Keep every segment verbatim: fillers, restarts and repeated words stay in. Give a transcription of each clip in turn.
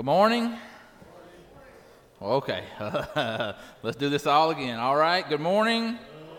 Good morning. Okay, let's do this all again. All right, good morning.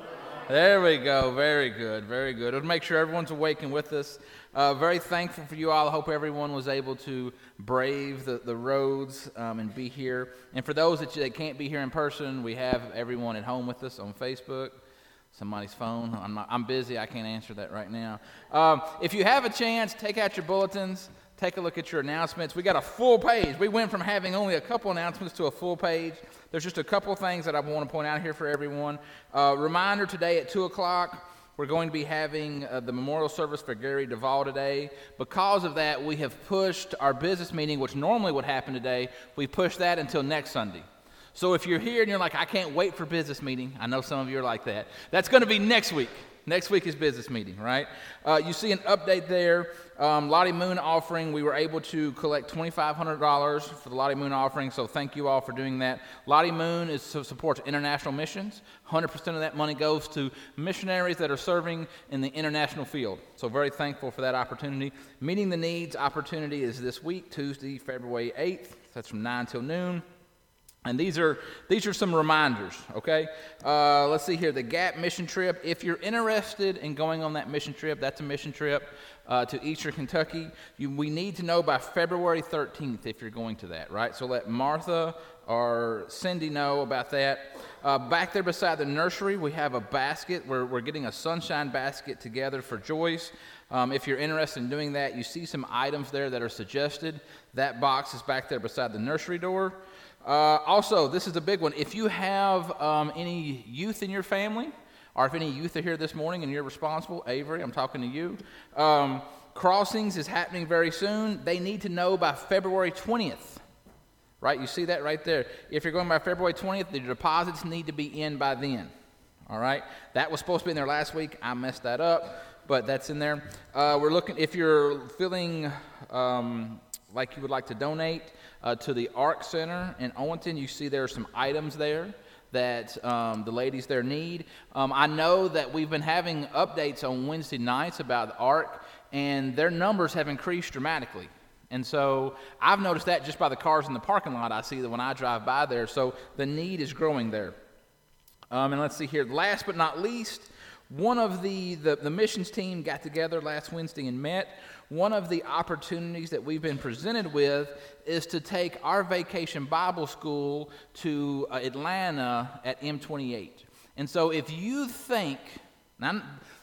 There we go. Very good, very good. Let's make sure everyone's awake and with us. Uh, very thankful for you all. I hope everyone was able to brave the, the roads um, and be here. And for those that, you, that can't be here in person, we have everyone at home with us on Facebook. Somebody's phone. I'm, not, I'm busy. I can't answer that right now. Um, if you have a chance, take out your bulletins. Take a look at your announcements. We got a full page. We went from having only a couple announcements to a full page. There's just a couple things that I want to point out here for everyone. Uh, reminder today at two o'clock, we're going to be having uh, the memorial service for Gary Duvall today. Because of that, we have pushed our business meeting, which normally would happen today, we pushed that until next Sunday. So if you're here and you're like, I can't wait for business meeting, I know some of you are like that, that's going to be next week. Next week is business meeting, right? Uh, you see an update there. Um, Lottie Moon offering, we were able to collect twenty-five hundred dollars for the Lottie Moon offering, so thank you all for doing that. Lottie Moon is, supports international missions. one hundred percent of that money goes to missionaries that are serving in the international field. So very thankful for that opportunity. Meeting the Needs opportunity is this week, Tuesday, February eighth. That's from nine till noon. And these are these are some reminders, okay? Uh, let's see here, the Gap mission trip. If you're interested in going on that mission trip, that's a mission trip uh, to Eastern Kentucky. You, we need to know by February thirteenth if you're going to that, right? So let Martha or Cindy know about that. Uh, back there beside the nursery, we have a basket. We're, we're getting a sunshine basket together for Joyce. Um, if you're interested in doing that, you see some items there that are suggested. That box is back there beside the nursery door. Uh, also, this is a big one. If you have um, any youth in your family, or if any youth are here this morning and you're responsible, Avery, I'm talking to you, um, Crossings is happening very soon. They need to know by February twentieth, right? You see that right there. If you're going by February twentieth, the deposits need to be in by then, all right? That was supposed to be in there last week. I messed that up, but that's in there. Uh, we're looking, if you're feeling um, like you would like to donate, Uh, to the ARC Center in Owenton, you see there are some items there that um, the ladies there need. Um, I know that we've been having updates on Wednesday nights about the ARC, and their numbers have increased dramatically. And so I've noticed that just by the cars in the parking lot I see that when I drive by there. So the need is growing there. Um, and let's see here. Last but not least, one of the, the, the missions team got together last Wednesday and met. One of the opportunities that we've been presented with is to take our vacation Bible school to uh, Atlanta at M twenty-eight. And so if you think, now,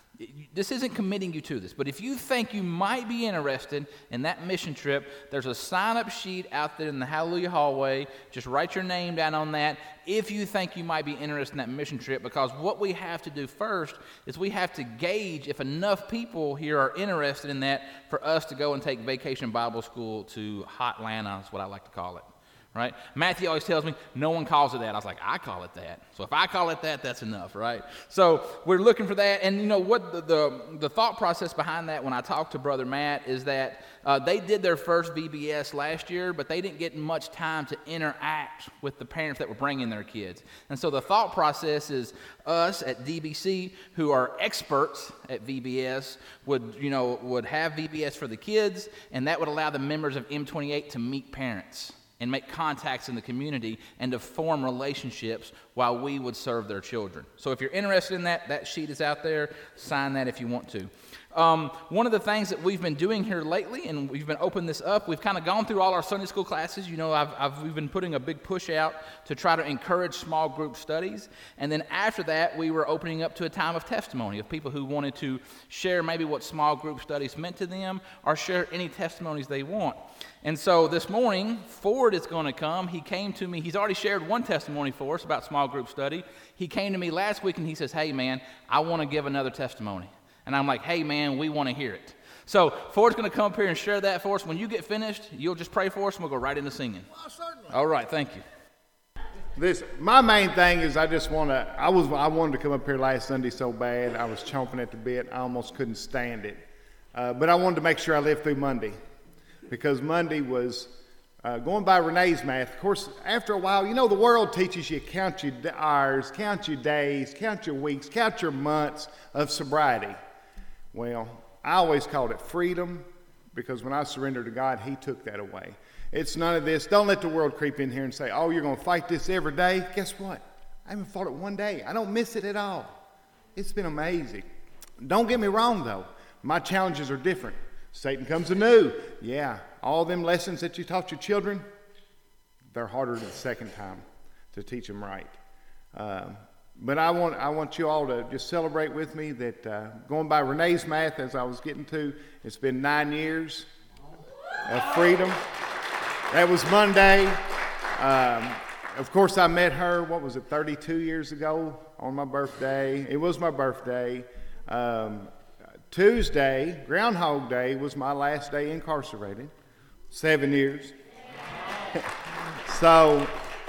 this isn't committing you to this, but if you think you might be interested in that mission trip, there's a sign-up sheet out there in the Hallelujah hallway. Just write your name down on that if you think you might be interested in that mission trip, because what we have to do first is we have to gauge if enough people here are interested in that for us to go and take Vacation Bible School to Hotlanta, is what I like to call it. Right? Matthew always tells me, no one calls it that. I was like, I call it that. So if I call it that, that's enough, right? So we're looking for that. And you know what the the, the thought process behind that when I talked to Brother Matt is that uh, they did their first V B S last year, but they didn't get much time to interact with the parents that were bringing their kids. And so the thought process is us at D B C, who are experts at V B S, would, you know, would have V B S for the kids, and that would allow the members of M twenty-eight to meet parents and make contacts in the community and to form relationships while we would serve their children. So if you're interested in that, that sheet is out there. Sign that if you want to. Um, one of the things that we've been doing here lately, and we've been opening this up, we've kind of gone through all our Sunday school classes. You know, I've, I've, we've been putting a big push out to try to encourage small group studies. And then after that, we were opening up to a time of testimony of people who wanted to share maybe what small group studies meant to them or share any testimonies they want. And so this morning, Ford is going to come. He came to me. He's already shared one testimony for us about small group study. He came to me last week and he says, hey, man, I want to give another testimony. And I'm like, hey, man, we want to hear it. So Ford's going to come up here and share that for us. When you get finished, you'll just pray for us and we'll go right into singing. Well, certainly. All right, thank you. This, my main thing is I just want to, I was, I wanted to come up here last Sunday so bad. I was chomping at the bit. I almost couldn't stand it. Uh, but I wanted to make sure I lived through Monday, because Monday was uh, going by Renee's math. Of course, after a while, you know, the world teaches you count your hours, count your days, count your weeks, count your months of sobriety. Well, I always called it freedom, because when I surrendered to God, He took that away. It's none of this. Don't let the world creep in here and say, oh, you're going to fight this every day. Guess what? I haven't fought it one day. I don't miss it at all. It's been amazing. Don't get me wrong, though. My challenges are different. Satan comes anew. Yeah, all them lessons that you taught your children, they're harder the second time to teach them right. Um, but I want I want you all to just celebrate with me that uh, going by Renee's math, as I was getting to, it's been nine years of freedom. That was Monday. Um, of course, I met her, what was it, thirty-two years ago on my birthday. It was my birthday. Um, Tuesday, Groundhog Day, was my last day incarcerated. Seven years. So,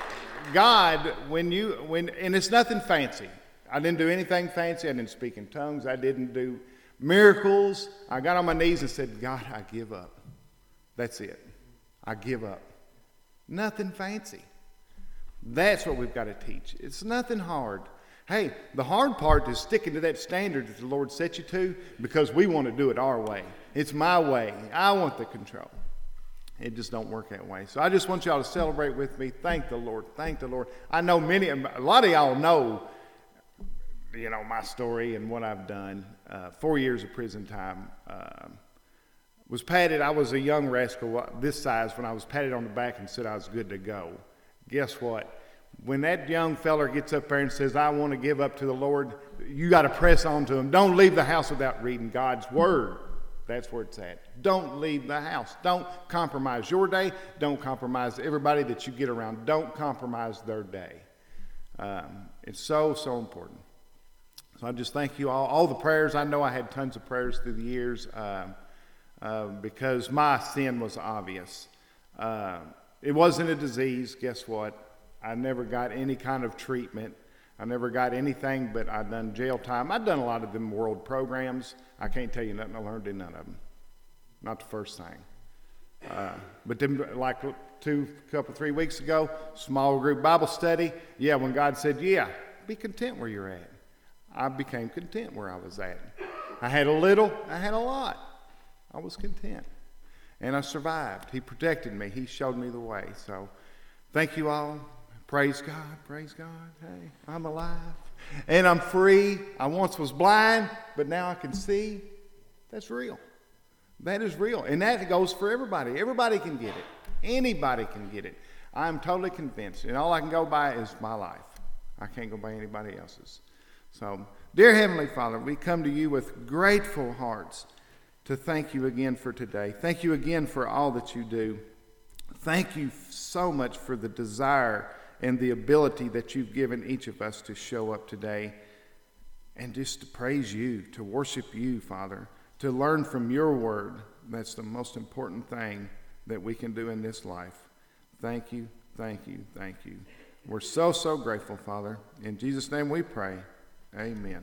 God, when you, when, and it's nothing fancy. I didn't do anything fancy. I didn't speak in tongues. I didn't do miracles. I got on my knees and said, God, I give up. That's it. I give up. Nothing fancy. That's what we've got to teach. It's nothing hard. Hey, the hard part is sticking to that standard that the Lord set you to because we want to do it our way. It's my way. I want the control. It just don't work that way. So I just want y'all to celebrate with me. Thank the Lord. Thank the Lord. I know many, a lot of y'all know, you know, my story and what I've done. Uh, four years of prison time. Uh, was patted. I was a young rascal this size when I was patted on the back and said I was good to go. Guess what? When that young feller gets up there and says, I want to give up to the Lord, you got to press on to him. Don't leave the house without reading God's word. That's where it's at. Don't leave the house. Don't compromise your day. Don't compromise everybody that you get around. Don't compromise their day. Um, it's so, so important. So I just thank you all. All the prayers, I know I had tons of prayers through the years uh, uh, because my sin was obvious. Uh, it wasn't a disease. Guess what? I never got any kind of treatment. I never got anything, but I've done jail time. I've done a lot of them world programs. I can't tell you nothing I learned in none of them. Not the first thing. Uh, but then, like two, couple, three weeks ago, small group Bible study. Yeah, when God said, yeah, be content where you're at. I became content where I was at. I had a little, I had a lot. I was content. And I survived. He protected me. He showed me the way. So thank you all. Praise God, praise God. Hey, I'm alive. And I'm free. I once was blind, but now I can see. That's real. That is real. And that goes for everybody. Everybody can get it. Anybody can get it. I'm totally convinced. And all I can go by is my life. I can't go by anybody else's. So, dear Heavenly Father, we come to you with grateful hearts to thank you again for today. Thank you again for all that you do. Thank you so much for the desire and the ability that you've given each of us to show up today and just to praise you, to worship you, Father, to learn from your word. That's the most important thing that we can do in this life. Thank you, thank you, thank you. We're so, so grateful, Father. In Jesus' name we pray. Amen.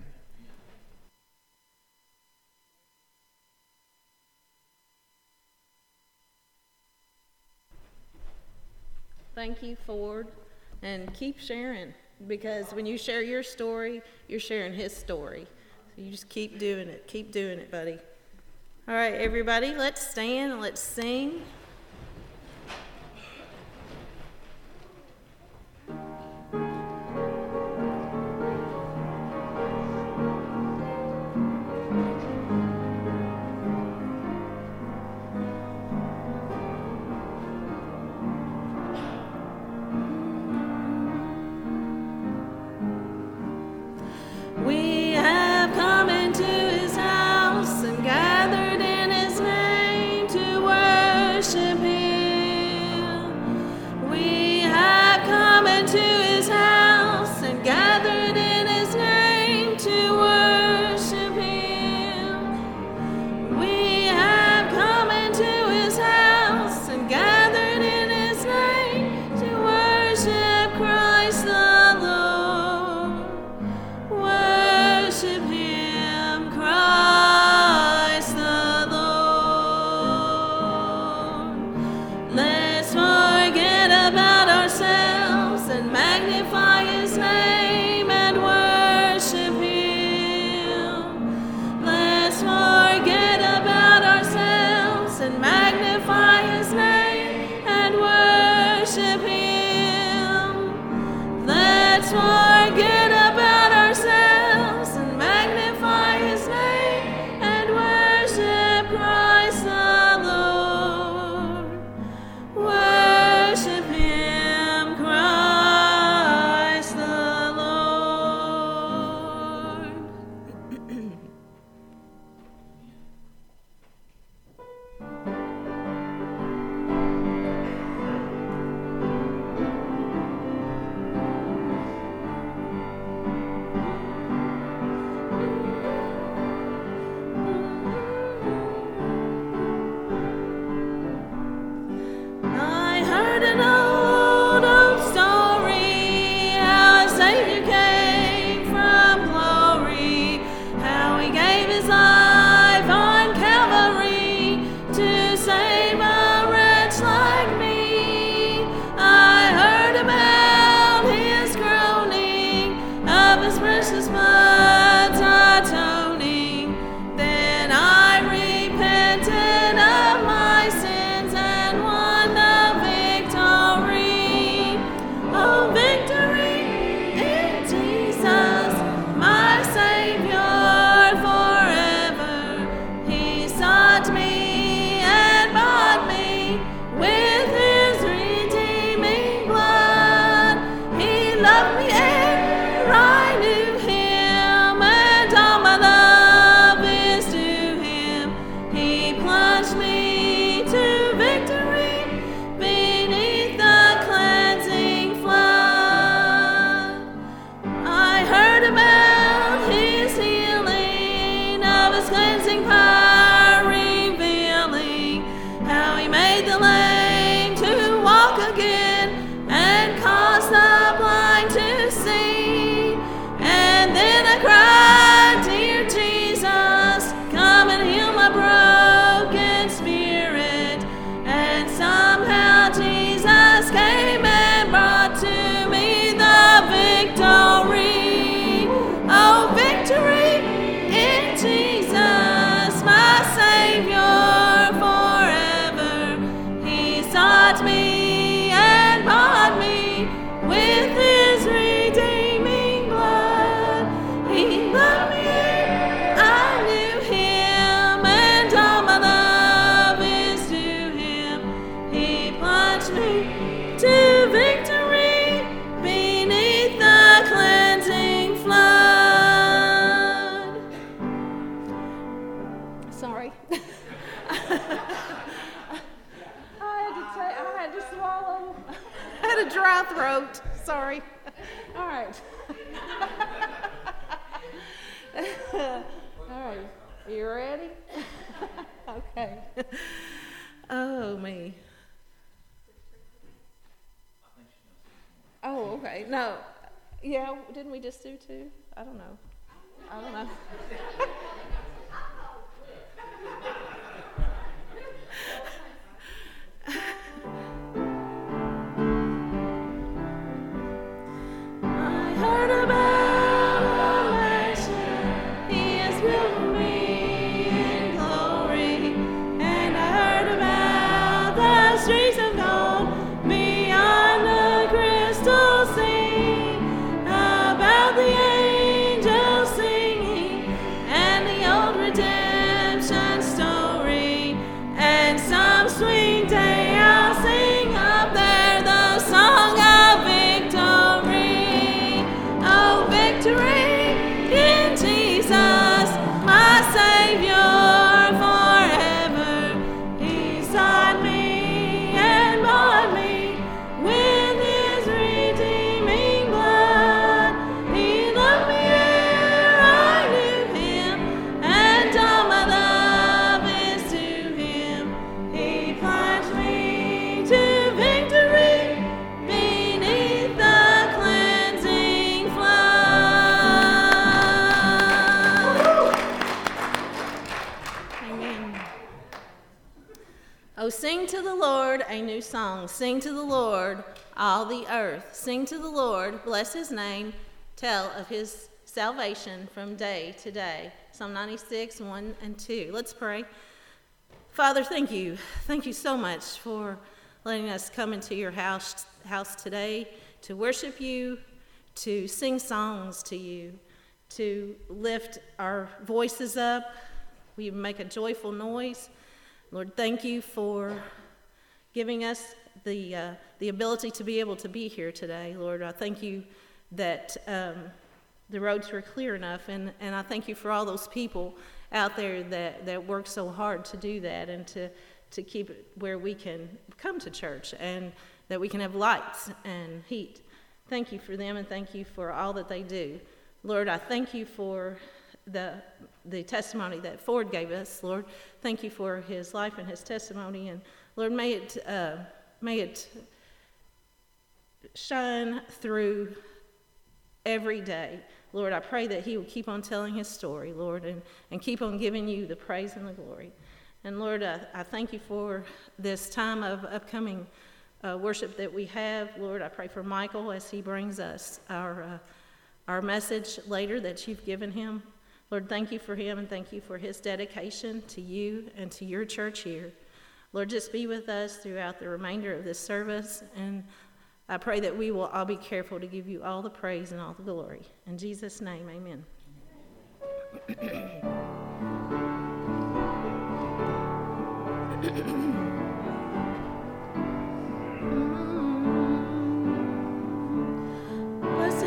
Thank you, Ford. And keep sharing, because when you share your story, you're sharing his story. So you just keep doing it. Keep doing it, buddy. All right, everybody, let's stand and let's sing. We have come into his house and gathered in his name to worship. of his precious blood's atoning. Then I repented of my sins and won the victory. Oh, victory in Jesus, my Savior forever. He sought me and bought me with his redeeming blood. He loved me ere I knew him, and all my love is to him. He plunged me to victory beneath the cleansing flood. I heard about his healing, of his cleansing power revealing, how he made the lame to walk again and caused the blind to see. And then I cried, dear Jesus, come and heal my broken spirit. And somehow Jesus came and brought to me the victory. Oh, victory in Jesus, my Savior forever. He sought me and bought me with his redeeming blood. He loved me ere I knew him, and all my love is to him. He plunged me to victory beneath the cleansing flood. Sorry. I had to ta- I had to swallow. I had a dry throat. Sorry. All right. All right. Are you ready? Okay. Oh, me. Oh, okay. No. Yeah, didn't we just do two? I don't know. I don't know. I heard about a mansion he has built for me in glory, and I heard about the streets of gold beyond the crystal sea, about the angels singing and the old redemption story, and some sweet day I'll sing up there the song of victory. Oh, victory in Jesus, my Savior forever. He sought me and bought me with his redeeming blood. He loved me ere I knew him, and all my love is to him. He plunged me to victory beneath the cleansing flood. Amen. Oh, sing to the Lord a new song. Sing to the Lord, all the earth. Sing to the Lord, bless his name. Tell of his salvation from day to day. Psalm ninety-six, one and two. Let's pray. Father, thank you. Thank you so much for letting us come into your house, house today to worship you, to sing songs to you, to lift our voices up. We make a joyful noise. Lord, thank you for giving us the uh, the ability to be able to be here today. Lord, I thank you that um, the roads were clear enough, and, and I thank you for all those people out there that, that work so hard to do that and to, to keep it where we can come to church and that we can have lights and heat. Thank you for them, and thank you for all that they do. Lord, I thank you for the the testimony that Ford gave us. Lord, thank you for his life and his testimony, and Lord, may it uh, may it shine through every day. Lord, I pray that he will keep on telling his story, Lord, and, and keep on giving you the praise and the glory. And Lord, I, I thank you for this time of upcoming uh, worship that we have. Lord, I pray for Michael as he brings us our uh, our message later that you've given him. Lord, thank you for him, and thank you for his dedication to you and to your church here. Lord, just be with us throughout the remainder of this service, and I pray that we will all be careful to give you all the praise and all the glory. In Jesus' name, amen. Blessed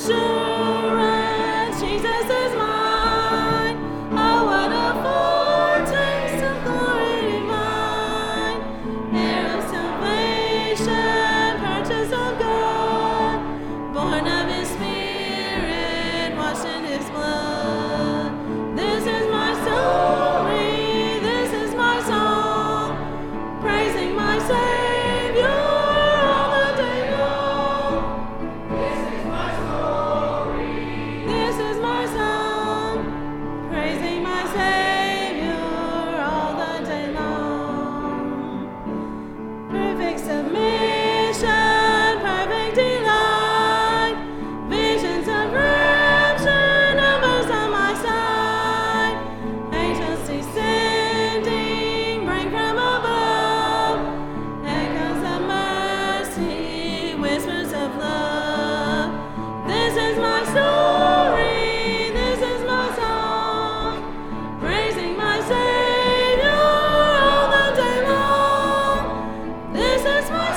assurance, Jesus is mine. Oh, what a foretaste of glory divine. Heir of salvation, purchase of God, born of his Spirit, washed in his blood. This is my story, this is my song, praising my Savior all the day long. This is my story, this is my song, praising my Savior all the day long. Perfect submission, perfect delight, visions of rapture, numbers on my side, angels descending, bring from above, echoes of mercy, whispers of love. This is my story, this is my song, praising my Savior all the day long. This is my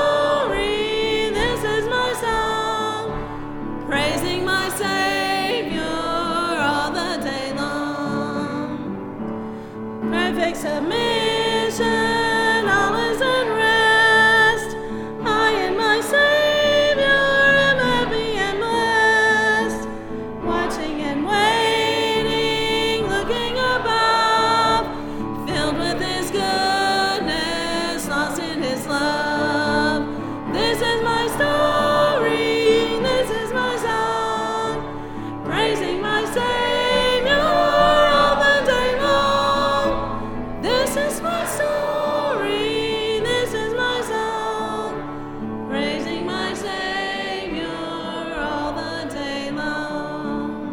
story, this is my song, praising my Savior all the day long. Perfect submission, all is unrest. I and my Savior am happy and blessed, watching and waiting, looking above, filled with his goodness, lost in his love. This is my story, this is my song, praising my Savior all the day long. This is my story, this is my song, praising my Savior all the day long.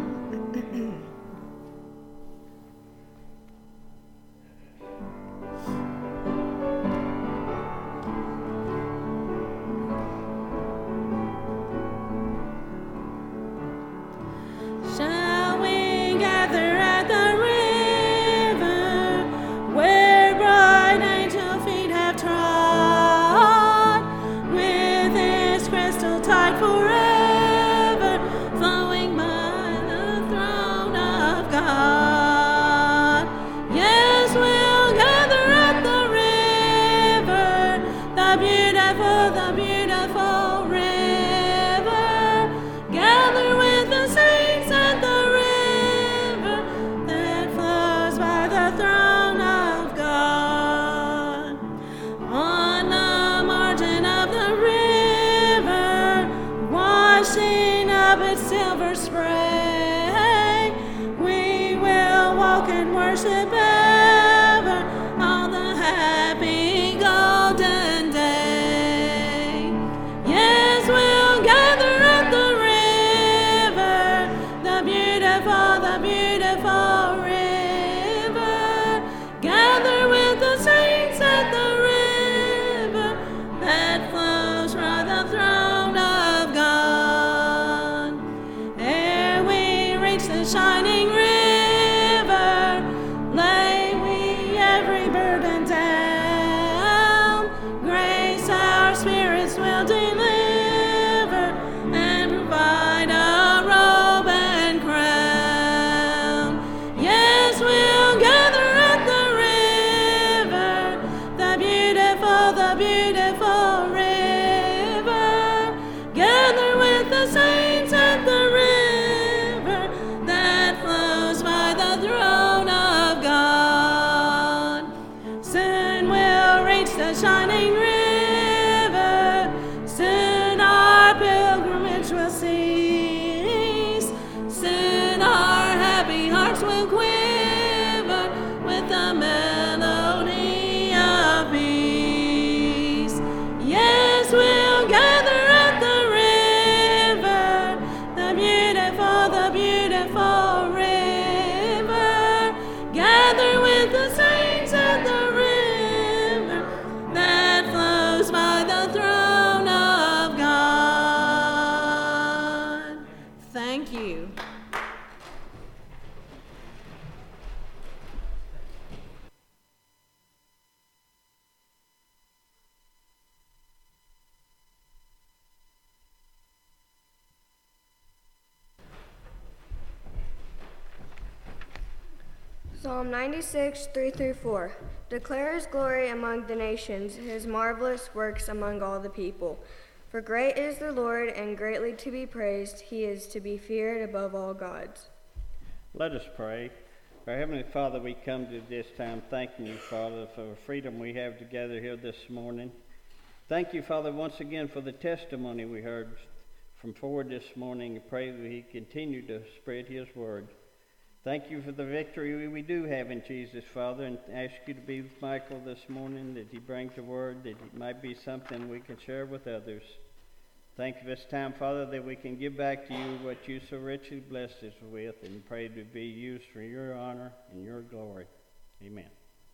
Shall we gather at the river where bright angel feet have trod, with its crystal tide forever flowing by the throne of God? Yes, we'll gather at the river, the beautiful, the beautiful river. Gather with the saints at the river that flows by the throne of God. On the margin of the river, washing up its silver spray, we will walk and worship ever on the happy golden day. Yes, we'll gather at the river, the beautiful, the beautiful river. Gather with the saints at the river that flows from the throne of God. Ere we reach the shining river, lay we every burden down. Grace our spirits will deliver and provide a robe and crown. Yes, we'll gather at the river, the beautiful, the beautiful river. Gather with the saints at the river that flows by the throne of God. Soon we'll reach the shining river, soon our pilgrimage will cease, soon our happy hearts will quiver with the melody of peace. Yes, we'll gather at the river, the beautiful, beautiful river, gather with the saints at the river that flows by the throne of God. Thank you. Psalm ninety-six, three through four. Declare his glory among the nations, his marvelous works among all the people. For great is the Lord, and greatly to be praised. He is to be feared above all gods. Let us pray. Our Heavenly Father, we come to this time thanking you, Father, for the freedom we have together here this morning. Thank you, Father, once again for the testimony we heard from Ford this morning. I pray that he continue to spread his word. Thank you for the victory we do have in Jesus, Father, and ask you to be with Michael this morning, that he brings the word, that it might be something we can share with others. Thank you for this time, Father, that we can give back to you what you so richly blessed us with, and pray to be used for your honor and your glory. Amen.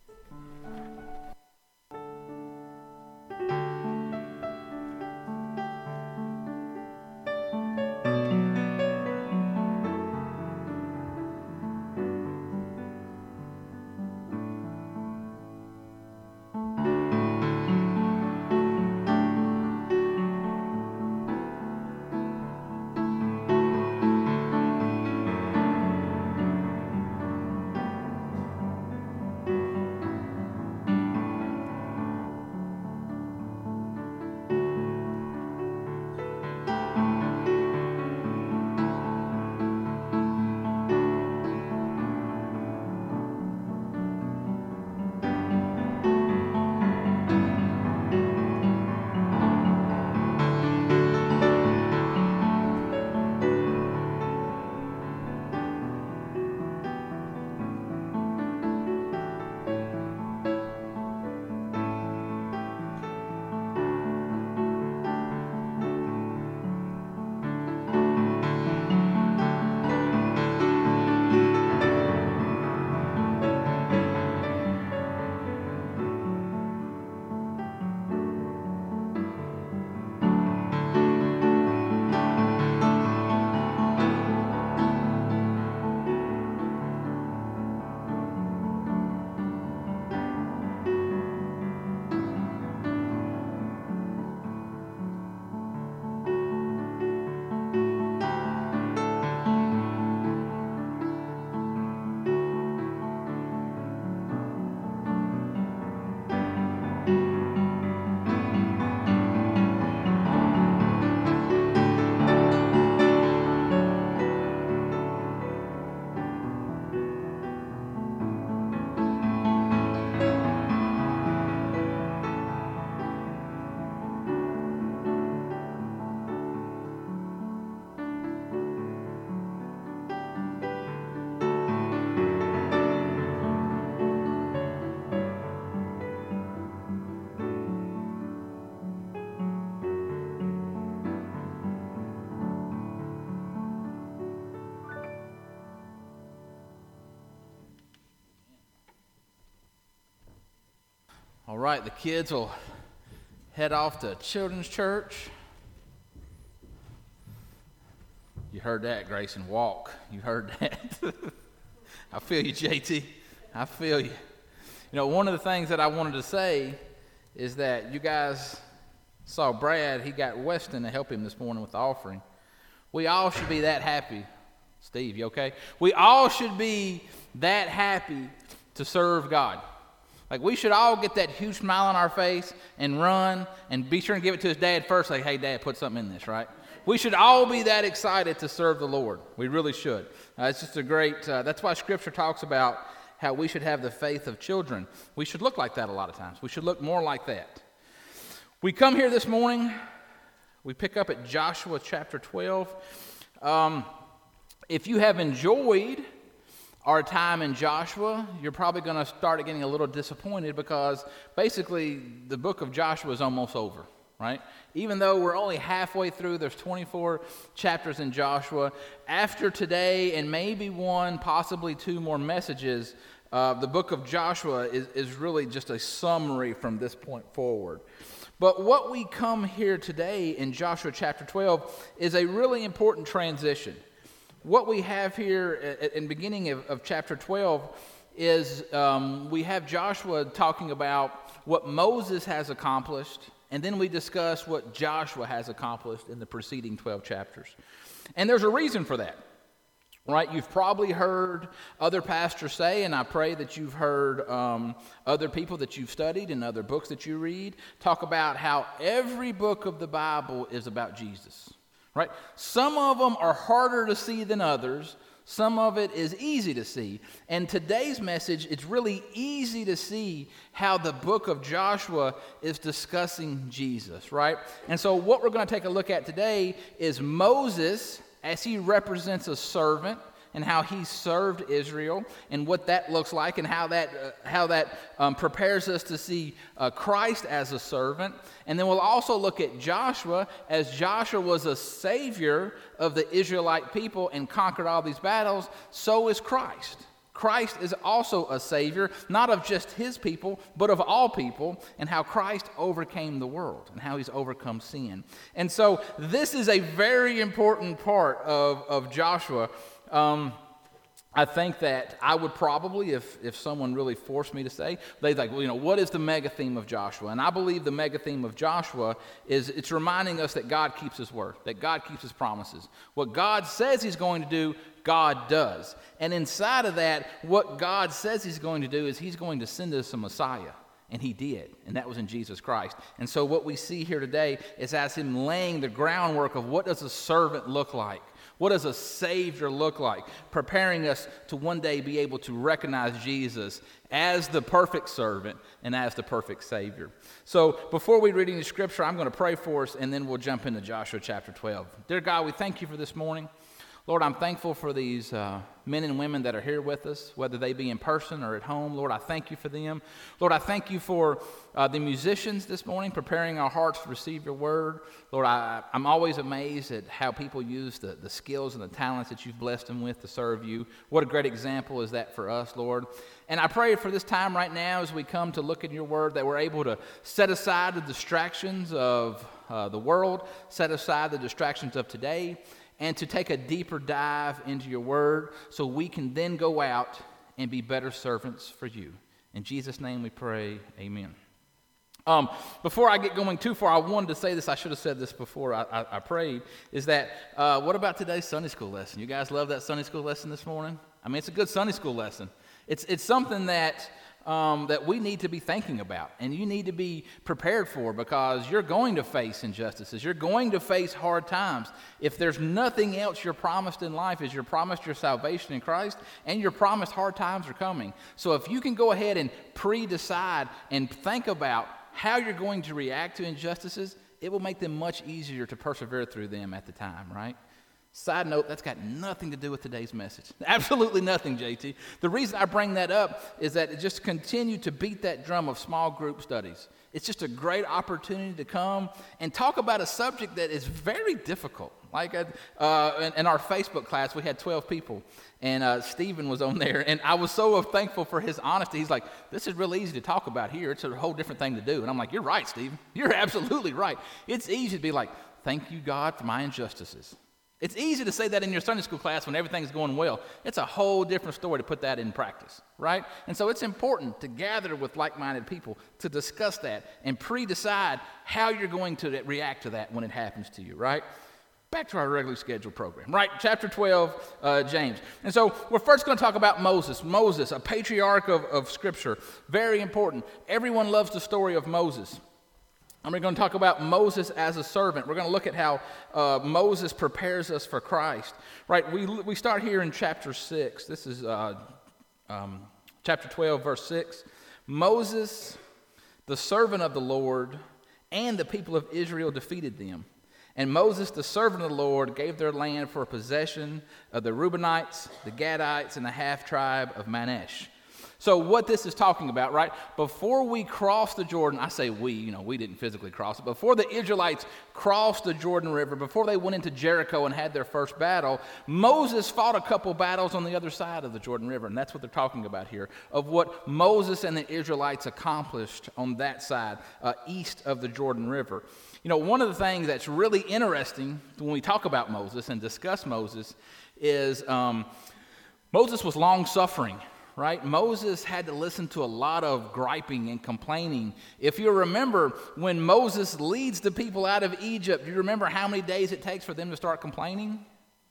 All right, the kids will head off to Children's Church. You heard that, Grayson. Walk. You heard that. I feel you, J T. I feel you. You know, one of the things that I wanted to say is that you guys saw Brad. He got Weston to help him this morning with the offering. We all should be that happy. Steve, you okay? We all should be that happy to serve God. Like, we should all get that huge smile on our face and run and be sure and give it to his dad first. Like, hey, Dad, put something in this, right? We should all be that excited to serve the Lord. We really should. Uh, it's just a great, uh, that's why Scripture talks about how we should have the faith of children. We should look like that a lot of times. We should look more like that. We come here this morning, we pick up at Joshua chapter twelve. Um, if you have enjoyed our time in Joshua, you're probably going to start getting a little disappointed because basically the book of Joshua is almost over, right? Even though we're only halfway through, there's twenty-four chapters in Joshua. After today and maybe one, possibly two more messages, uh, the book of Joshua is, is really just a summary from this point forward. But what we come here today in Joshua chapter twelve is a really important transition. What we have here at, in the beginning of, of chapter twelve is um, we have Joshua talking about what Moses has accomplished, and then we discuss what Joshua has accomplished in the preceding twelve chapters. And there's a reason for that, right? You've probably heard other pastors say, and I pray that you've heard um, other people that you've studied and other books that you read talk about how every book of the Bible is about Jesus, right? Some of them are harder to see than others. Some of it is easy to see. And today's message, it's really easy to see how the book of Joshua is discussing Jesus, right? And so what we're going to take a look at today is Moses as he represents a servant and how he served Israel and what that looks like and how that uh, how that um, prepares us to see uh, Christ as a servant. And then we'll also look at Joshua as Joshua was a savior of the Israelite people and conquered all these battles. So is Christ. Christ is also a savior, not of just his people, but of all people, and how Christ overcame the world and how he's overcome sin. And so this is a very important part of, of Joshua. Um, I think that I would probably, if, if someone really forced me to say, they'd like, well, you know, what is the mega theme of Joshua? And I believe the mega theme of Joshua is it's reminding us that God keeps his word, that God keeps his promises. What God says he's going to do, God does. And inside of that, what God says he's going to do is he's going to send us a Messiah. And he did, and that was in Jesus Christ. And so what we see here today is as him laying the groundwork of what does a servant look like? What does a Savior look like? Preparing us to one day be able to recognize Jesus as the perfect servant and as the perfect Savior. So before we read any scripture, I'm going to pray for us, and then we'll jump into Joshua chapter twelve. Dear God, we thank you for this morning. Lord, I'm thankful for these uh, men and women that are here with us, whether they be in person or at home. Lord, I thank you for them. Lord, I thank you for uh, the musicians this morning, preparing our hearts to receive your word. Lord, I, I'm always amazed at how people use the, the skills and the talents that you've blessed them with to serve you. What a great example is that for us, Lord. And I pray for this time right now as we come to look at your word that we're able to set aside the distractions of uh, the world, set aside the distractions of today, and to take a deeper dive into your word so we can then go out and be better servants for you. In Jesus' name we pray, amen. Um, before I get going too far, I wanted to say this. I should have said this before I, I, I prayed, is that uh, what about today's Sunday school lesson? You guys love that Sunday school lesson this morning? I mean, it's a good Sunday school lesson. It's, it's something that... Um, that we need to be thinking about and you need to be prepared for, because you're going to face injustices. You're going to face hard times. If there's nothing else you're promised in life, is you're promised your salvation in Christ, and you're promised hard times are coming. So if you can go ahead and pre-decide and think about how you're going to react to injustices, it will make them much easier to persevere through them at the time, right? Side note, that's got nothing to do with today's message. Absolutely nothing, J T. The reason I bring that up is that it just continue to beat that drum of small group studies. It's just a great opportunity to come and talk about a subject that is very difficult. Like uh, in, in our Facebook class, we had twelve people, and uh, Stephen was on there, and I was so thankful for his honesty. He's like, this is really easy to talk about here. It's a whole different thing to do. And I'm like, you're right, Stephen. You're absolutely right. It's easy to be like, thank you, God, for my injustices. It's easy to say that in your Sunday school class when everything's going well. It's a whole different story to put that in practice, right? And so it's important to gather with like-minded people to discuss that and pre-decide how you're going to react to that when it happens to you, right? Back to our regularly scheduled program, right? Chapter twelve, uh, James. And so we're first going to talk about Moses. Moses, a patriarch of, of Scripture. Very important. Everyone loves the story of Moses. And we're going to talk about Moses as a servant. We're going to look at how uh, Moses prepares us for Christ. Right, we we start here in chapter six. This is uh, um, chapter twelve, verse six. Moses, the servant of the Lord, and the people of Israel defeated them. And Moses, the servant of the Lord, gave their land for a possession of the Reubenites, the Gadites, and the half-tribe of Manasseh. So what this is talking about, right? Before we crossed the Jordan, I say we, you know, we didn't physically cross it. Before the Israelites crossed the Jordan River, before they went into Jericho and had their first battle, Moses fought a couple battles on the other side of the Jordan River. And that's what they're talking about here, of what Moses and the Israelites accomplished on that side, uh, east of the Jordan River. You know, one of the things that's really interesting when we talk about Moses and discuss Moses is um, Moses was long-suffering. Right? Moses had to listen to a lot of griping and complaining. If you remember, when Moses leads the people out of Egypt, do you remember how many days it takes for them to start complaining?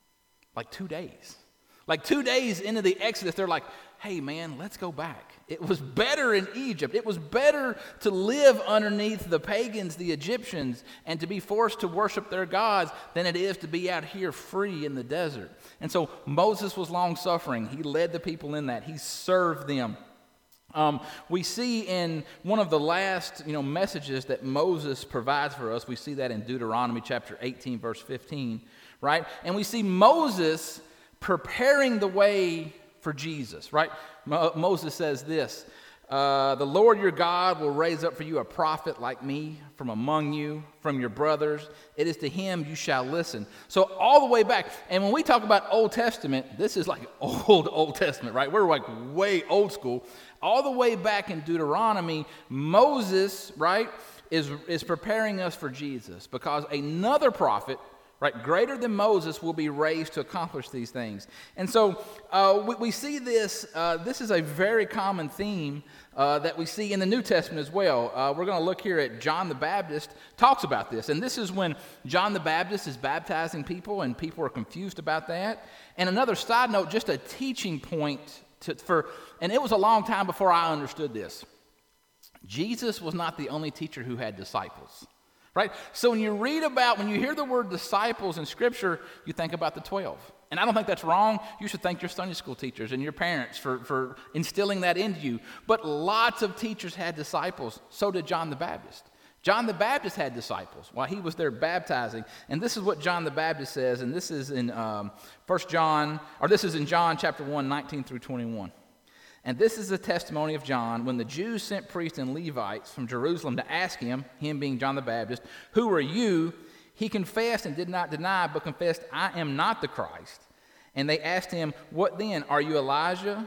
Like two days. Like two days into the Exodus, they're like, hey man, let's go back. It was better in Egypt. It was better to live underneath the pagans, the Egyptians, and to be forced to worship their gods than it is to be out here free in the desert. And so Moses was long-suffering. He led the people in that. He served them. Um, we see in one of the last, you know, messages that Moses provides for us, we see that in Deuteronomy chapter eighteen, verse fifteen, right? And we see Moses preparing the way for Jesus, right? Mo- Moses says this, uh, the Lord your God will raise up for you a prophet like me from among you, from your brothers. It is to him you shall listen. So all the way back, and when we talk about Old Testament, this is like old, Old Testament, right? We're like way old school. All the way back in Deuteronomy, Moses, right, is, is preparing us for Jesus because another prophet, right, greater than Moses, will be raised to accomplish these things. And so uh, we, we see this, uh, this is a very common theme uh, that we see in the New Testament as well. Uh, we're going to look here at John the Baptist talks about this. And this is when John the Baptist is baptizing people and people are confused about that. And another side note, just a teaching point to, for, and it was a long time before I understood this. Jesus was not the only teacher who had disciples. Right? So when you read about, when you hear the word disciples in Scripture, you think about the twelve. And I don't think that's wrong. You should thank your Sunday school teachers and your parents for, for instilling that into you. But lots of teachers had disciples. So did John the Baptist. John the Baptist had disciples while he was there baptizing. And this is what John the Baptist says, and this is in um, First John, or this is in John chapter one, nineteen through twenty-one. And this is the testimony of John when the Jews sent priests and Levites from Jerusalem to ask him, him being John the Baptist, who are you? He confessed and did not deny, but confessed, I am not the Christ. And they asked him, what then? Are you Elijah?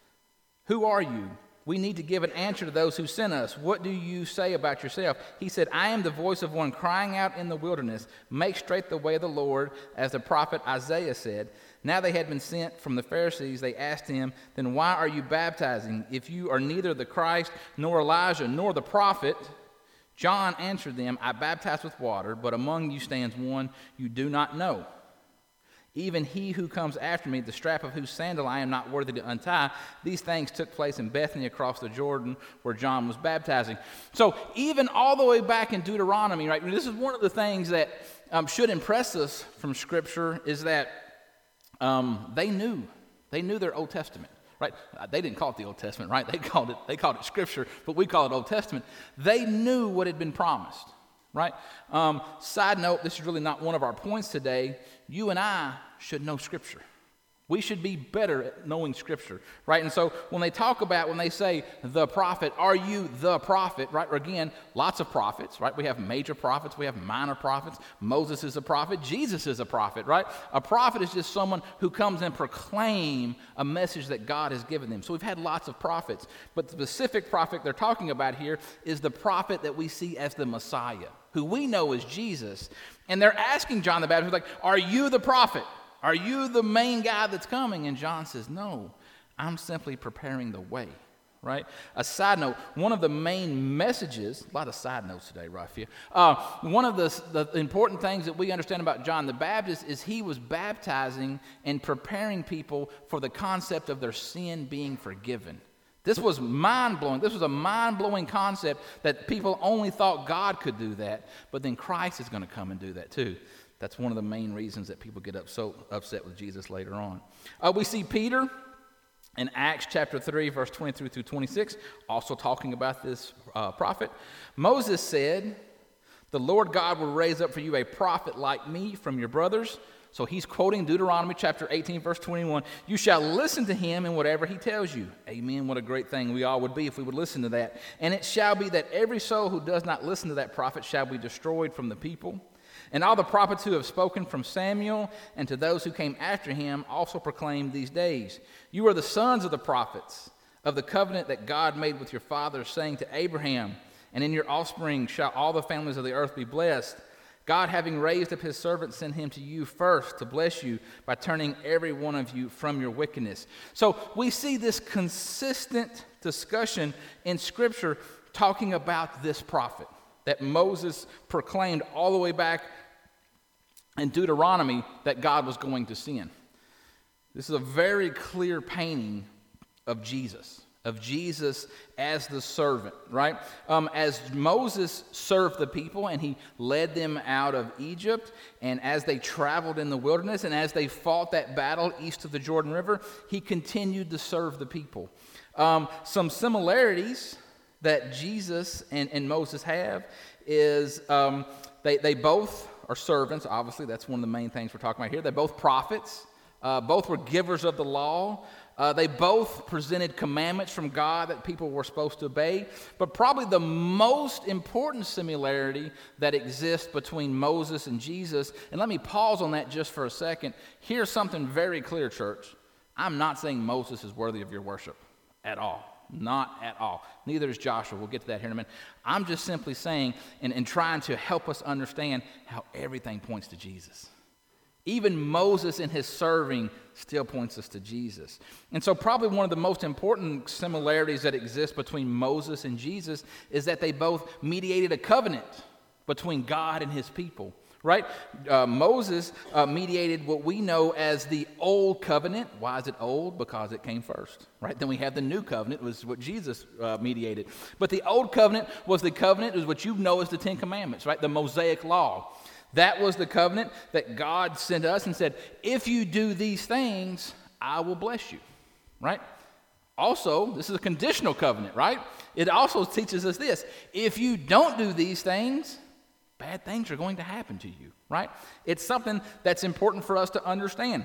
Who are you? We need to give an answer to those who sent us. What do you say about yourself? He said, I am the voice of one crying out in the wilderness, make straight the way of the Lord, as the prophet Isaiah said. Now they had been sent from the Pharisees. They asked him, then why are you baptizing if you are neither the Christ, nor Elijah, nor the prophet? John answered them, I baptize with water, but among you stands one you do not know. Even he who comes after me, the strap of whose sandal I am not worthy to untie. These things took place in Bethany across the Jordan where John was baptizing. So even all the way back in Deuteronomy, right, this is one of the things that um, should impress us from Scripture is that um, they knew. They knew their Old Testament. Right? They didn't call it the Old Testament, right? They called it, they called it Scripture, but we call it Old Testament. They knew what had been promised. Right? Um, side note, this is really not one of our points today. You and I should know Scripture. We should be better at knowing Scripture, right? And so when they talk about, when they say the prophet, are you the prophet, right? Or again, lots of prophets, right? We have major prophets, we have minor prophets. Moses is a prophet, Jesus is a prophet, right? A prophet is just someone who comes and proclaim a message that God has given them. So we've had lots of prophets, but the specific prophet they're talking about here is the prophet that we see as the Messiah, who we know is Jesus. And they're asking John the Baptist, like, are you the prophet? Are you the main guy that's coming? And John says, no, I'm simply preparing the way, right? A side note, one of the main messages, a lot of side notes today, Rafi. Uh, one of the, the important things that we understand about John the Baptist is he was baptizing and preparing people for the concept of their sin being forgiven. This was mind-blowing. This was a mind-blowing concept that people only thought God could do that, but then Christ is going to come and do that too. That's one of the main reasons that people get up so upset with Jesus later on. Uh, we see Peter in Acts chapter three, verse twenty-three through twenty-six, also talking about this uh, prophet. Moses said, the Lord God will raise up for you a prophet like me from your brothers. So he's quoting Deuteronomy chapter eighteen, verse twenty-one. You shall listen to him in whatever he tells you. Amen. What a great thing we all would be if we would listen to that. And it shall be that every soul who does not listen to that prophet shall be destroyed from the people. And all the prophets who have spoken from Samuel and to those who came after him also proclaimed these days. You are the sons of the prophets of the covenant that God made with your fathers, saying to Abraham, and in your offspring shall all the families of the earth be blessed. God, having raised up his servant, sent him to you first to bless you by turning every one of you from your wickedness. So we see this consistent discussion in Scripture talking about this prophet that Moses proclaimed all the way back in Deuteronomy that God was going to send. This is a very clear painting of Jesus. Of Jesus as the servant, right? Um, as Moses served the people and he led them out of Egypt, and as they traveled in the wilderness and as they fought that battle east of the Jordan River, he continued to serve the people. Um, some similarities that Jesus and, and Moses have is um, they, they both are servants. Obviously, that's one of the main things we're talking about here. They're both prophets. Uh, both were givers of the law. Uh, they both presented commandments from God that people were supposed to obey. But probably the most important similarity that exists between Moses and Jesus, and let me pause on that just for a second. Here's something very clear, church. I'm not saying Moses is worthy of your worship at all. Not at all. Neither is Joshua. We'll get to that here in a minute. I'm just simply saying and, and trying to help us understand how everything points to Jesus. Even Moses in his serving still points us to Jesus. And so probably one of the most important similarities that exist between Moses and Jesus is that they both mediated a covenant between God and his people, right? Uh, Moses uh, mediated what we know as the Old Covenant. Why is it old? Because it came first, right? Then we have the New Covenant, was what Jesus uh, mediated. But the Old Covenant was the covenant, is what you know as the Ten Commandments, right? The Mosaic Law. That was the covenant that God sent us and said, if you do these things, I will bless you, right? Also, this is a conditional covenant, right? It also teaches us this. If you don't do these things, bad things are going to happen to you, right? It's something that's important for us to understand.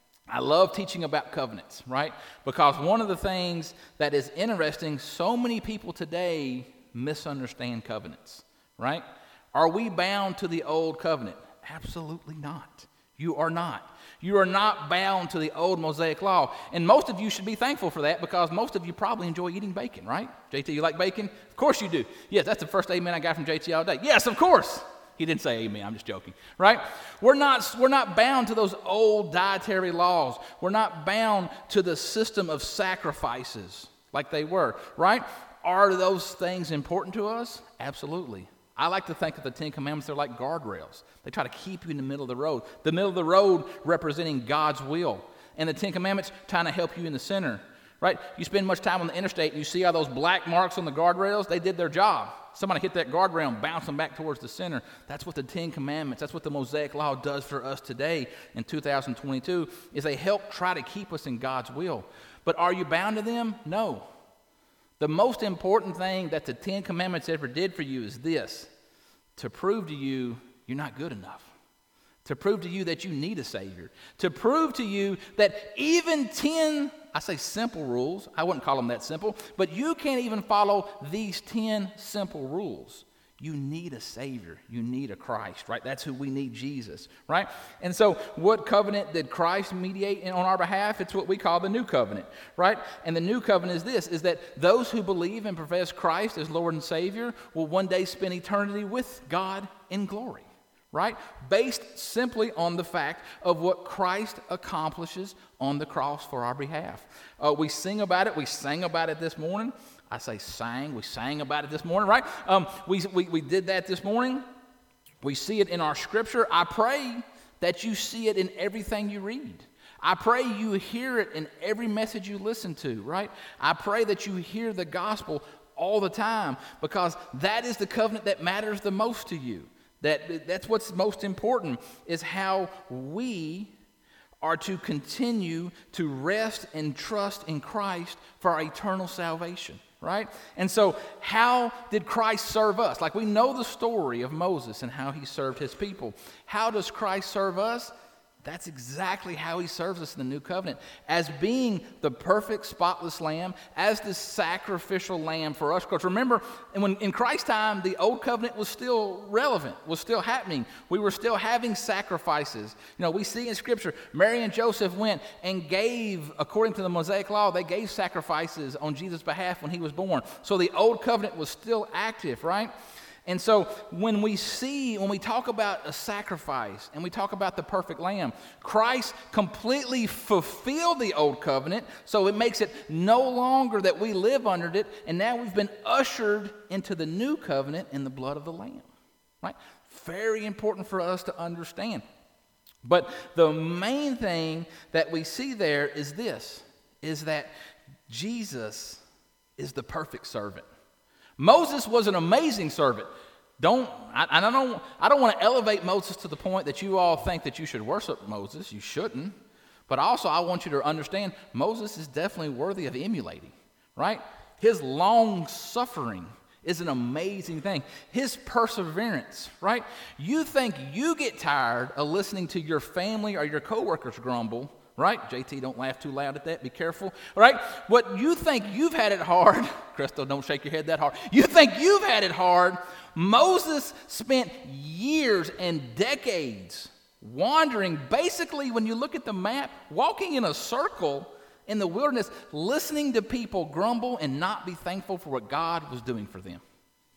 I love teaching about covenants, right? Because one of the things that is interesting, so many people today misunderstand covenants, right? Are we bound to the old covenant? Absolutely not. You are not. You are not bound to the old Mosaic law. And most of you should be thankful for that because most of you probably enjoy eating bacon, right? J T, you like bacon? Of course you do. Yes, that's the first amen I got from J T all day. Yes, of course. He didn't say amen. I'm just joking, right? We're not, we're not bound to those old dietary laws. We're not bound to the system of sacrifices like they were, right? Are those things important to us? Absolutely. I like to think of the Ten Commandments, they're like guardrails. They try to keep you in the middle of the road. The middle of the road representing God's will. And the Ten Commandments trying to help you in the center, right? You spend much time on the interstate and you see all those black marks on the guardrails. They did their job. Somebody hit that guardrail and bounce them back towards the center. That's what the Ten Commandments, that's what the Mosaic Law does for us today in two thousand twenty-two, is they help try to keep us in God's will. But are you bound to them? No. The most important thing that the Ten Commandments ever did for you is this: to prove to you you're not good enough. To prove to you that you need a Savior. To prove to you that even ten, I say simple rules, I wouldn't call them that simple, but you can't even follow these ten simple rules. You need a Savior. You need a Christ, right? That's who we need, Jesus, right? And so what covenant did Christ mediate on our behalf? It's what we call the New Covenant, right? And the New Covenant is this, is that those who believe and profess Christ as Lord and Savior will one day spend eternity with God in glory, right? Based simply on the fact of what Christ accomplishes on the cross for our behalf. Uh, we sing about it. We sang about it this morning. I say sang. We sang about it this morning, right? Um, we, we, we did that this morning. We see it in our scripture. I pray that you see it in everything you read. I pray you hear it in every message you listen to, right? I pray that you hear the gospel all the time because that is the covenant that matters the most to you. That, that's what's most important, is how we are to continue to rest and trust in Christ for our eternal salvation, right? And so how did Christ serve us? Like, we know the story of Moses and how he served his people. How does Christ serve us? That's exactly how he serves us in the new covenant, as being the perfect, spotless lamb, as the sacrificial lamb for us. Because remember, when in Christ's time, the old covenant was still relevant, was still happening. We were still having sacrifices. You know, we see in Scripture, Mary and Joseph went and gave, according to the Mosaic law, they gave sacrifices on Jesus' behalf when he was born. So the old covenant was still active, right? And so when we see, when we talk about a sacrifice and we talk about the perfect lamb, Christ completely fulfilled the old covenant, so it makes it no longer that we live under it, and now we've been ushered into the new covenant in the blood of the lamb, right? Very important for us to understand. But the main thing that we see there is this, is that Jesus is the perfect servant. Moses was an amazing servant. Don't I, I don't I don't want to elevate Moses to the point that you all think that you should worship Moses. You shouldn't. But also I want you to understand Moses is definitely worthy of emulating, right? His long suffering is an amazing thing. His perseverance, right? You think you get tired of listening to your family or your coworkers grumble, right? J T, don't laugh too loud at that. Be careful. Right? What you think you've had it hard. Crystal, don't shake your head that hard. You think you've had it hard. Moses spent years and decades wandering, basically, when you look at the map, walking in a circle in the wilderness, listening to people grumble and not be thankful for what God was doing for them.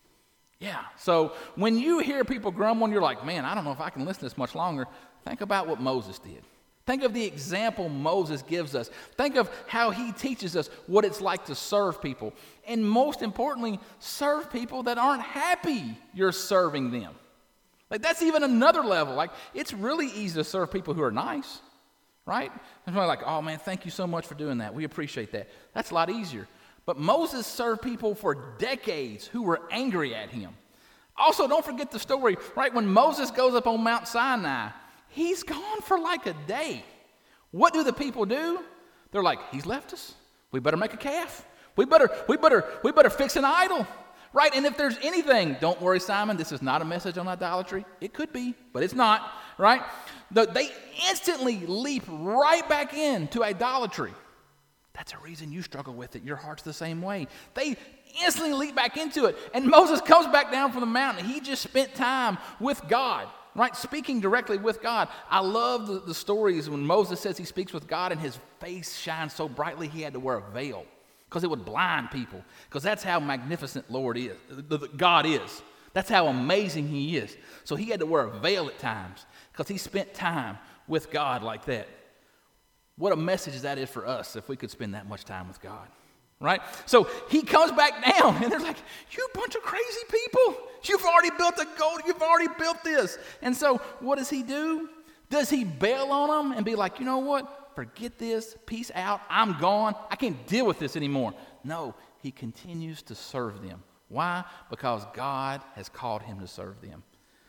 Yeah. So when you hear people grumble and you're like, man, I don't know if I can listen this much longer, think about what Moses did. Think of the example Moses gives us. Think of how he teaches us what it's like to serve people. And most importantly, serve people that aren't happy you're serving them. Like that's even another level. Like it's really easy to serve people who are nice, right? And they're like, oh man, thank you so much for doing that. We appreciate that. That's a lot easier. But Moses served people for decades who were angry at him. Also, don't forget the story, right? When Moses goes up on Mount Sinai, he's gone for like a day. What do the people do? They're like, he's left us. We better make a calf. We better, we better, we better fix an idol. Right? And if there's anything, don't worry, Simon, this is not a message on idolatry. It could be, but it's not. Right? The, they instantly leap right back into idolatry. That's a reason you struggle with it. Your heart's the same way. They instantly leap back into it. And Moses comes back down from the mountain. He just spent time with God. Right, speaking directly with God. I love the, the stories when Moses says he speaks with God and his face shines so brightly he had to wear a veil because it would blind people. Because that's how magnificent Lord is, the, the, God is. That's how amazing he is. So he had to wear a veil at times because he spent time with God like that. What a message that is for us if we could spend that much time with God. Right? So he comes back down, and they're like, you bunch of crazy people. You've already built a gold. You've already built this. And so what does he do? Does he bail on them and be like, you know what? Forget this. Peace out. I'm gone. I can't deal with this anymore. No, he continues to serve them. Why? Because God has called him to serve them.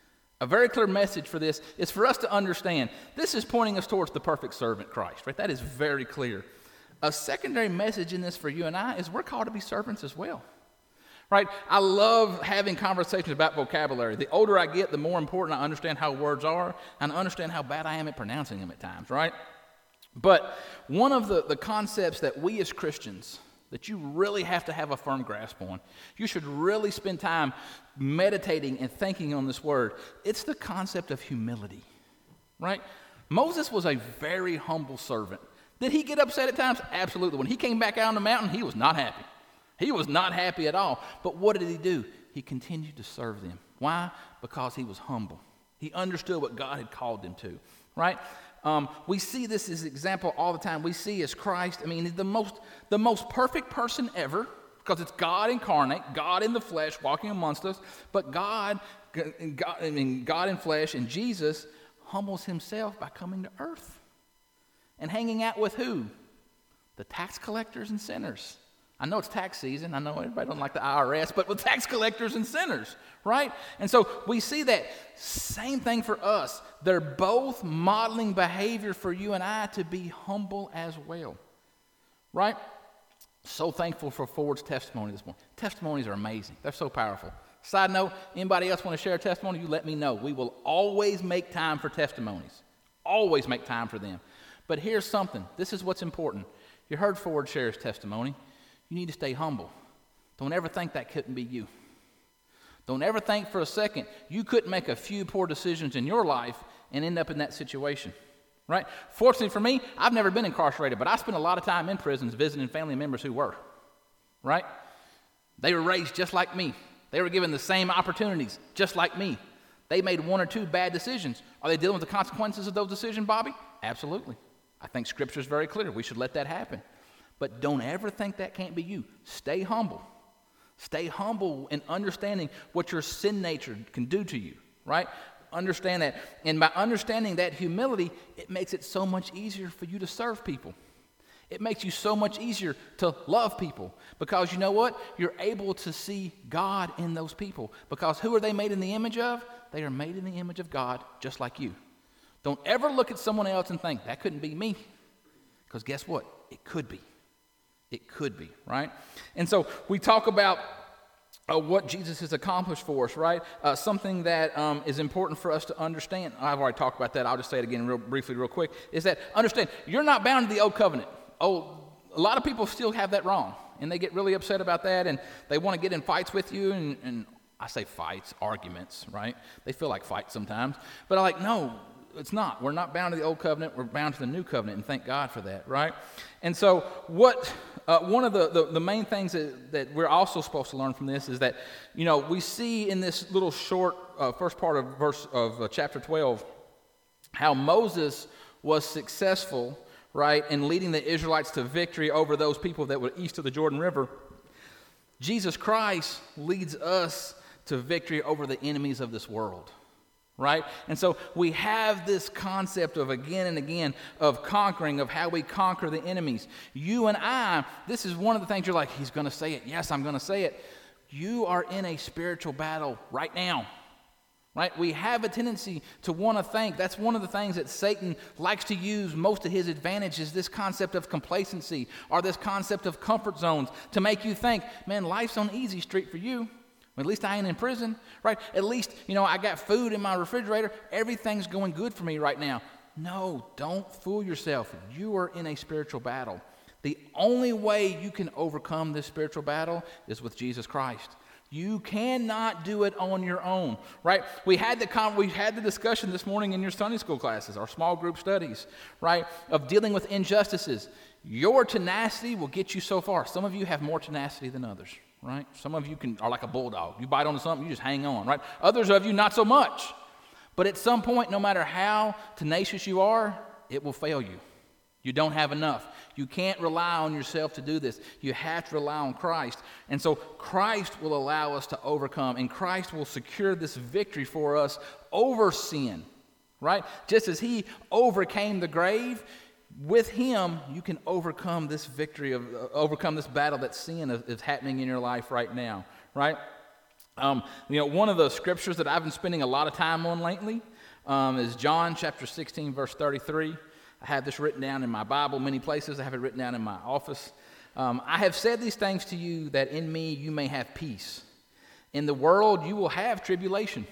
A very clear message for this is for us to understand this is pointing us towards the perfect servant, Christ. Right? That is very clear. A secondary message in this for you and I is we're called to be servants as well, right? I love having conversations about vocabulary. The older I get, the more important I understand how words are, and I understand how bad I am at pronouncing them at times, right? But one of the, the concepts that we as Christians, that you really have to have a firm grasp on, you should really spend time meditating and thinking on this word, it's the concept of humility, right? Moses was a very humble servant. Did he get upset at times? Absolutely. When he came back out on the mountain, he was not happy. He was not happy at all. But what did he do? He continued to serve them. Why? Because he was humble. He understood what God had called him to, right? Um, we see this as an example all the time. We see as Christ, I mean, the most, the most perfect person ever, because it's God incarnate, God in the flesh walking amongst us, but God, God, I mean, God in flesh and Jesus humbles himself by coming to earth. And hanging out with who? The tax collectors and sinners. I know it's tax season. I know everybody don't like the I R S, but with tax collectors and sinners, right? And so we see that same thing for us. They're both modeling behavior for you and I to be humble as well, right? So thankful for Ford's testimony this morning. Testimonies are amazing. They're so powerful. Side note, anybody else want to share a testimony, you let me know. We will always make time for testimonies. Always make time for them. But here's something. This is what's important. You heard Ford share his testimony. You need to stay humble. Don't ever think that couldn't be you. Don't ever think for a second you couldn't make a few poor decisions in your life and end up in that situation, right? Fortunately for me, I've never been incarcerated, but I spent a lot of time in prisons visiting family members who were, right? They were raised just like me. They were given the same opportunities just like me. They made one or two bad decisions. Are they dealing with the consequences of those decisions, Bobby? Absolutely. I think Scripture is very clear. We should let that happen. But don't ever think that can't be you. Stay humble. Stay humble in understanding what your sin nature can do to you, right? Understand that. And by understanding that humility, it makes it so much easier for you to serve people. It makes you so much easier to love people because you know what? You're able to see God in those people because who are they made in the image of? They are made in the image of God just like you. Don't ever look at someone else and think, that couldn't be me. Because guess what? It could be. It could be, right? And so we talk about uh, what Jesus has accomplished for us, right? Uh, something that um, is important for us to understand. I've already talked about that. I'll just say it again real briefly, real quick, is that understand, you're not bound to the old covenant. Oh, a lot of people still have that wrong, and they get really upset about that, and they want to get in fights with you, and, and I say fights, arguments, right? They feel like fights sometimes. But I'm like, no, it's not. We're not bound to the old covenant. We're bound to the new covenant, and thank God for that, right? And so what, uh, one of the, the, the main things that, that we're also supposed to learn from this is that, you know, we see in this little short uh, first part of verse of uh, chapter twelve how Moses was successful, right, in leading the Israelites to victory over those people that were east of the Jordan River. Jesus Christ leads us to victory over the enemies of this world. Right? And so we have this concept of again and again of conquering, of how we conquer the enemies. You and I, this is one of the things you're like, he's going to say it. Yes, I'm going to say it. You are in a spiritual battle right now. Right? We have a tendency to want to think. That's one of the things that Satan likes to use most to his advantage is this concept of complacency or this concept of comfort zones to make you think, man, life's on easy street for you. At least I ain't in prison, right? At least, you know, I got food in my refrigerator. Everything's going good for me right now. No, don't fool yourself. You are in a spiritual battle. The only way you can overcome this spiritual battle is with Jesus Christ. You cannot do it on your own, right? We had the con- we had the discussion this morning in your Sunday school classes, our small group studies, right, of dealing with injustices. Your tenacity will get you so far. Some of you have more tenacity than others. Right? Some of you can are like a bulldog. You bite onto something, you just hang on, right? Others of you, not so much. But at some point, no matter how tenacious you are, it will fail you. You don't have enough. You can't rely on yourself to do this. You have to rely on Christ. And so Christ will allow us to overcome, and Christ will secure this victory for us over sin, right? Just as he overcame the grave, with him, you can overcome this victory, of uh, overcome this battle that sin is, is happening in your life right now, right? Um, you know, one of the scriptures that I've been spending a lot of time on lately um, is John chapter sixteen, verse thirty-three. I have this written down in my Bible many places. I have it written down in my office. Um, I have said these things to you that in me you may have peace. In the world you will have tribulation.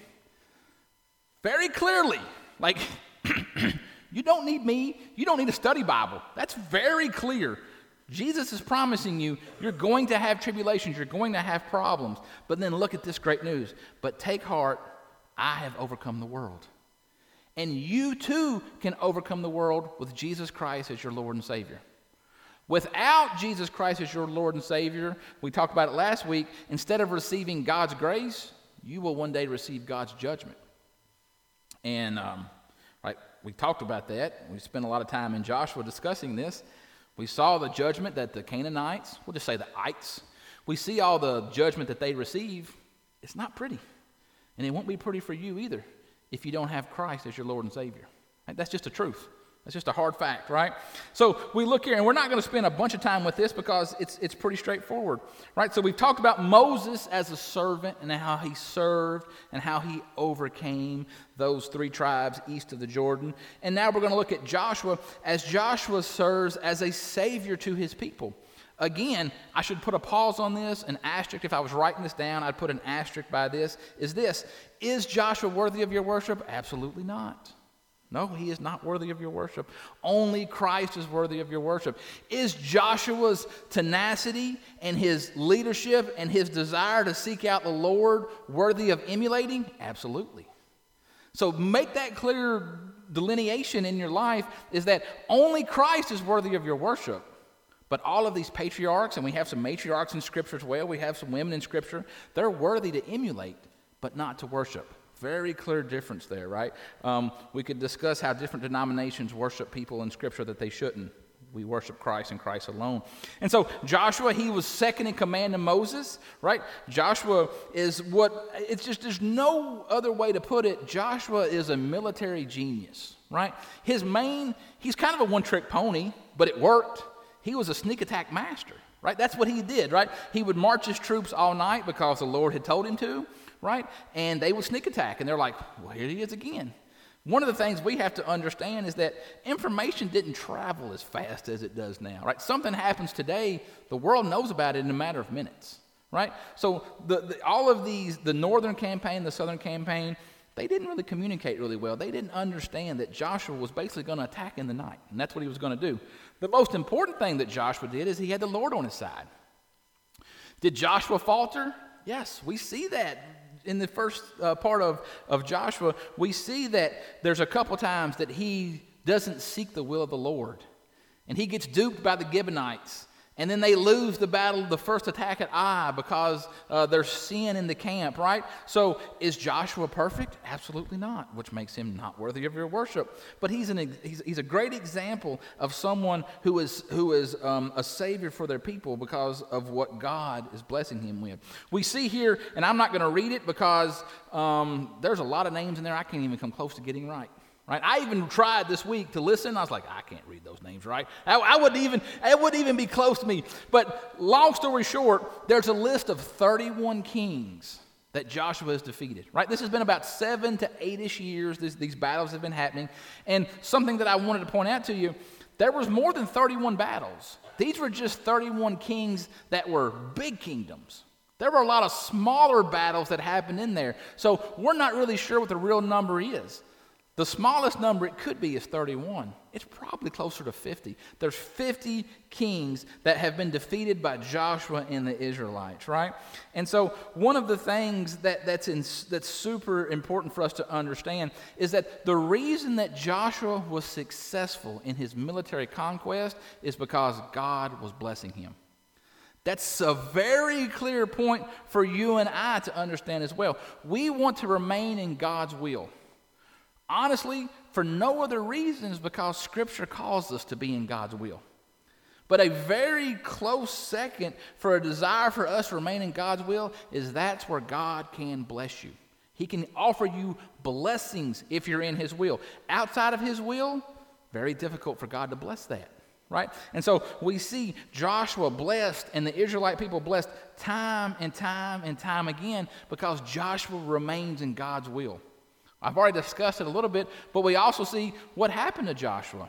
Very clearly, like... You don't need me. You don't need a study Bible. That's very clear. Jesus is promising you you're going to have tribulations. You're going to have problems. But then look at this great news. But take heart, I have overcome the world. And you too can overcome the world with Jesus Christ as your Lord and Savior. Without Jesus Christ as your Lord and Savior, we talked about it last week, instead of receiving God's grace, you will one day receive God's judgment. And, um, right, we talked about that. We spent a lot of time in Joshua discussing this. We saw the judgment that the Canaanites, we'll just say the ites, we see all the judgment that they receive. It's not pretty. And it won't be pretty for you either if you don't have Christ as your Lord and Savior. Right? That's just the truth. That's just a hard fact, right? So we look here, and we're not going to spend a bunch of time with this because it's it's pretty straightforward, right? So we've talked about Moses as a servant and how he served and how he overcame those three tribes east of the Jordan. And now we're going to look at Joshua as Joshua serves as a savior to his people. Again, I should put a pause on this, an asterisk. If I was writing this down, I'd put an asterisk by this. Is this, is Joshua worthy of your worship? Absolutely not. No, he is not worthy of your worship. Only Christ is worthy of your worship. Is Joshua's tenacity and his leadership and his desire to seek out the Lord worthy of emulating? Absolutely. So make that clear delineation in your life, is that only Christ is worthy of your worship. But all of these patriarchs, and we have some matriarchs in Scripture as well, we have some women in Scripture, they're worthy to emulate, but not to worship. Very clear difference there, right? Um, we could discuss how different denominations worship people in Scripture that they shouldn't. We worship Christ and Christ alone. And so Joshua, he was second in command to Moses, right? Joshua is what, it's just, there's no other way to put it. Joshua is a military genius, right? His main, he's kind of a one-trick pony, but it worked. He was a sneak attack master, right? That's what he did, right? He would march his troops all night because the Lord had told him to, right? And they would sneak attack, and they're like, well, here he is again. One of the things we have to understand is that information didn't travel as fast as it does now, right? Something happens today, the world knows about it in a matter of minutes, right? So the, the, all of these, the northern campaign, the southern campaign, they didn't really communicate really well. They didn't understand that Joshua was basically going to attack in the night, and that's what he was going to do. The most important thing that Joshua did is he had the Lord on his side. Did Joshua falter? Yes, we see that. In the first uh, part of, of Joshua, we see that there's a couple times that he doesn't seek the will of the Lord. And he gets duped by the Gibeonites. And then they lose the battle, the first attack at Ai, because uh, there's sin in the camp, right? So is Joshua perfect? Absolutely not, which makes him not worthy of your worship. But he's, an, he's, he's a great example of someone who is, who is um, a savior for their people because of what God is blessing him with. We see here, and I'm not going to read it because um, there's a lot of names in there I can't even come close to getting right. Right? I even tried this week to listen. I was like, I can't read those names right. I, I wouldn't even, it wouldn't even be close to me. But long story short, there's a list of thirty-one kings that Joshua has defeated. Right? This has been about seven to eight-ish years. This, these battles have been happening. And something that I wanted to point out to you, there was more than thirty-one battles. These were just thirty-one kings that were big kingdoms. There were a lot of smaller battles that happened in there. So we're not really sure what the real number is. The smallest number it could be is thirty-one. It's probably closer to fifty. There's fifty kings that have been defeated by Joshua and the Israelites, right? And so one of the things that, that's, in, that's super important for us to understand is that the reason that Joshua was successful in his military conquest is because God was blessing him. That's a very clear point for you and I to understand as well. We want to remain in God's will. Honestly, for no other reasons because Scripture calls us to be in God's will. But a very close second for a desire for us to remain in God's will is that's where God can bless you. He can offer you blessings if you're in His will. Outside of His will, very difficult for God to bless that, right? And so we see Joshua blessed and the Israelite people blessed time and time and time again because Joshua remains in God's will. I've already discussed it a little bit, but we also see what happened to Joshua.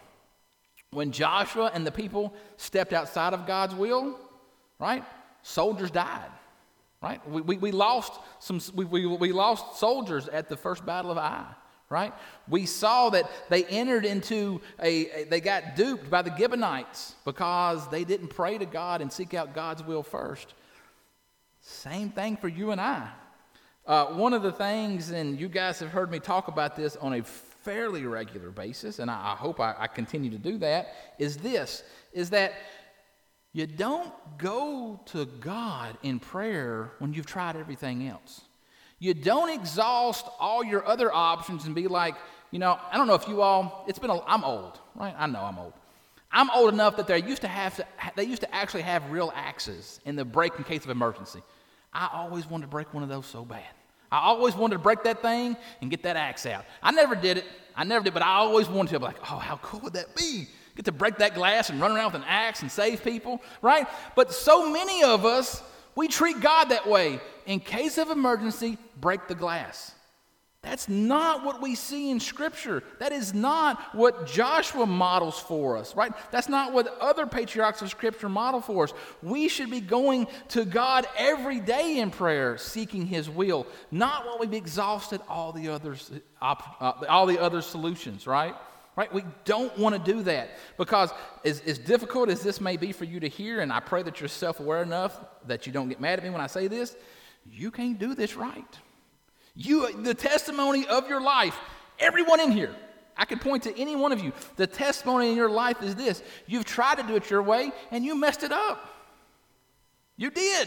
When Joshua and the people stepped outside of God's will, right, soldiers died, right? We, we, we lost some. We, we, we lost soldiers at the first battle of Ai, right? We saw that they entered into a, a they got duped by the Gibeonites because they didn't pray to God and seek out God's will first. Same thing for you and I. Uh, one of the things, and you guys have heard me talk about this on a fairly regular basis, and I, I hope I, I continue to do that, is this, is that you don't go to God in prayer when you've tried everything else. You don't exhaust all your other options and be like, you know, I don't know if you all, it's been, a, I'm old, right? I know I'm old. I'm old enough that they used to have, to, they used to actually have real axes in the break in case of emergency. I always wanted to break one of those so bad. I always wanted to break that thing and get that axe out. I never did it. I never did, but I always wanted to. Be like, oh, how cool would that be? Get to break that glass and run around with an axe and save people, right? But so many of us, we treat God that way. In case of emergency, break the glass. That's not what we see in Scripture. That is not what Joshua models for us, right? That's not what other patriarchs of Scripture model for us. We should be going to God every day in prayer, seeking His will, not while we've exhausted all the others, uh, all the other solutions, right? Right? We don't want to do that because as, as difficult as this may be for you to hear, and I pray that you're self-aware enough that you don't get mad at me when I say this, you can't do this right. You, the testimony of your life, everyone in here, I could point to any one of you. The testimony in your life is this. You've tried to do it your way, and you messed it up. You did.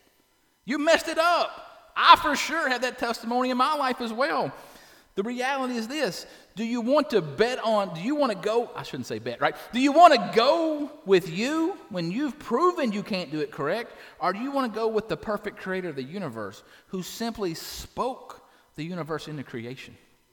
You messed it up. I for sure have that testimony in my life as well. The reality is this. Do you want to bet on, do you want to go, I shouldn't say bet, right? Do you want to go with you when you've proven you can't do it correct? Or do you want to go with the perfect creator of the universe who simply spoke the universe into creation?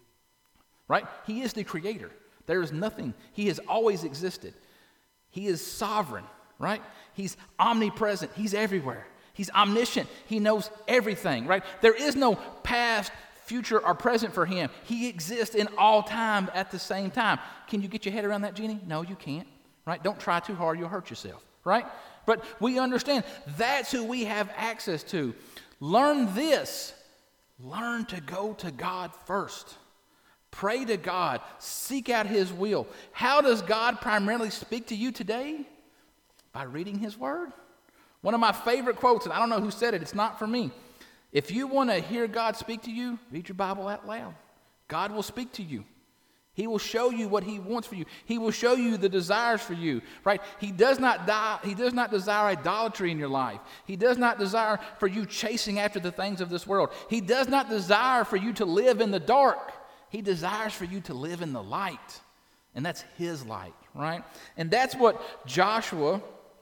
Right? He is the creator. There is nothing. He has always existed. He is sovereign, right? He's omnipresent. He's everywhere. He's omniscient. He knows everything, right? There is no past, future, or present for him. He exists in all time at the same time. Can you get your head around that, Jenny? No, you can't, right? Don't try too hard. You'll hurt yourself, right? But we understand that's who we have access to. Learn this. Learn to go to God first. Pray to God. Seek out His will. How does God primarily speak to you today? By reading His Word. One of my favorite quotes, and I don't know who said it, it's not for me. If you want to hear God speak to you, read your Bible out loud. God will speak to you. He will show you what He wants for you. He will show you the desires for you, right? He does not die, He does not desire idolatry in your life. He does not desire for you chasing after the things of this world. He does not desire for you to live in the dark. He desires for you to live in the light. And that's His light, right? And that's what Joshua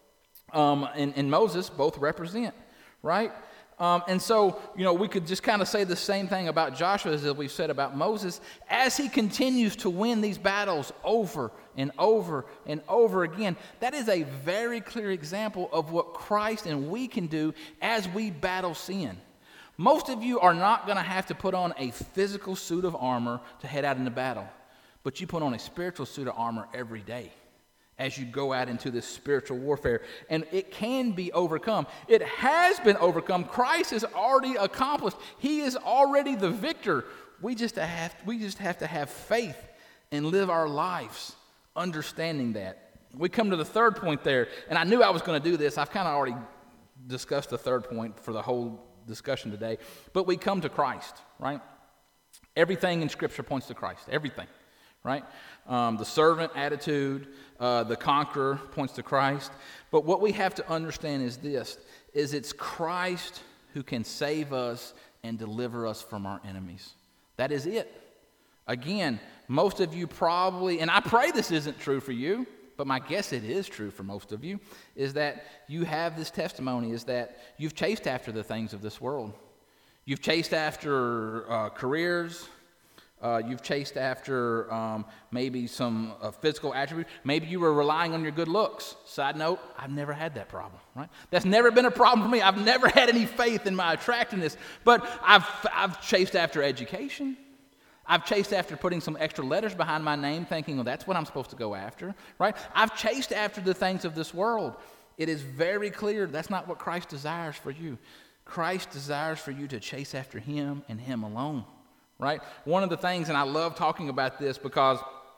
um, and, and Moses both represent, right? Um, and so, you know, we could just kind of say the same thing about Joshua as we've said about Moses. As he continues to win these battles over and over and over again, that is a very clear example of what Christ and we can do as we battle sin. Most of you are not going to have to put on a physical suit of armor to head out into battle, but you put on a spiritual suit of armor every day as you go out into this spiritual warfare, and it can be overcome. It has been overcome. Christ has already accomplished. He is already the victor. We just have, we just have to have faith and live our lives understanding that. We come to the third point there, and I knew I was going to do this. I've kind of already discussed the third point for the whole discussion today, but we come to Christ, right? Everything in Scripture points to Christ. Everything. Right? Um, the servant attitude, uh, the conqueror points to Christ. But what we have to understand is this, is it's Christ who can save us and deliver us from our enemies. That is it. Again, most of you probably, and I pray this isn't true for you, but my guess it is true for most of you, is that you have this testimony, is that you've chased after the things of this world. You've chased after uh, careers. Uh, you've chased after um, maybe some uh, physical attribute. Maybe you were relying on your good looks. Side note, I've never had that problem, right? That's never been a problem for me. I've never had any faith in my attractiveness. But I've, I've chased after education. I've chased after putting some extra letters behind my name, thinking, well, that's what I'm supposed to go after, right? I've chased after the things of this world. It is very clear that's not what Christ desires for you. Christ desires for you to chase after Him and Him alone. Right? One of the things, and I love talking about this because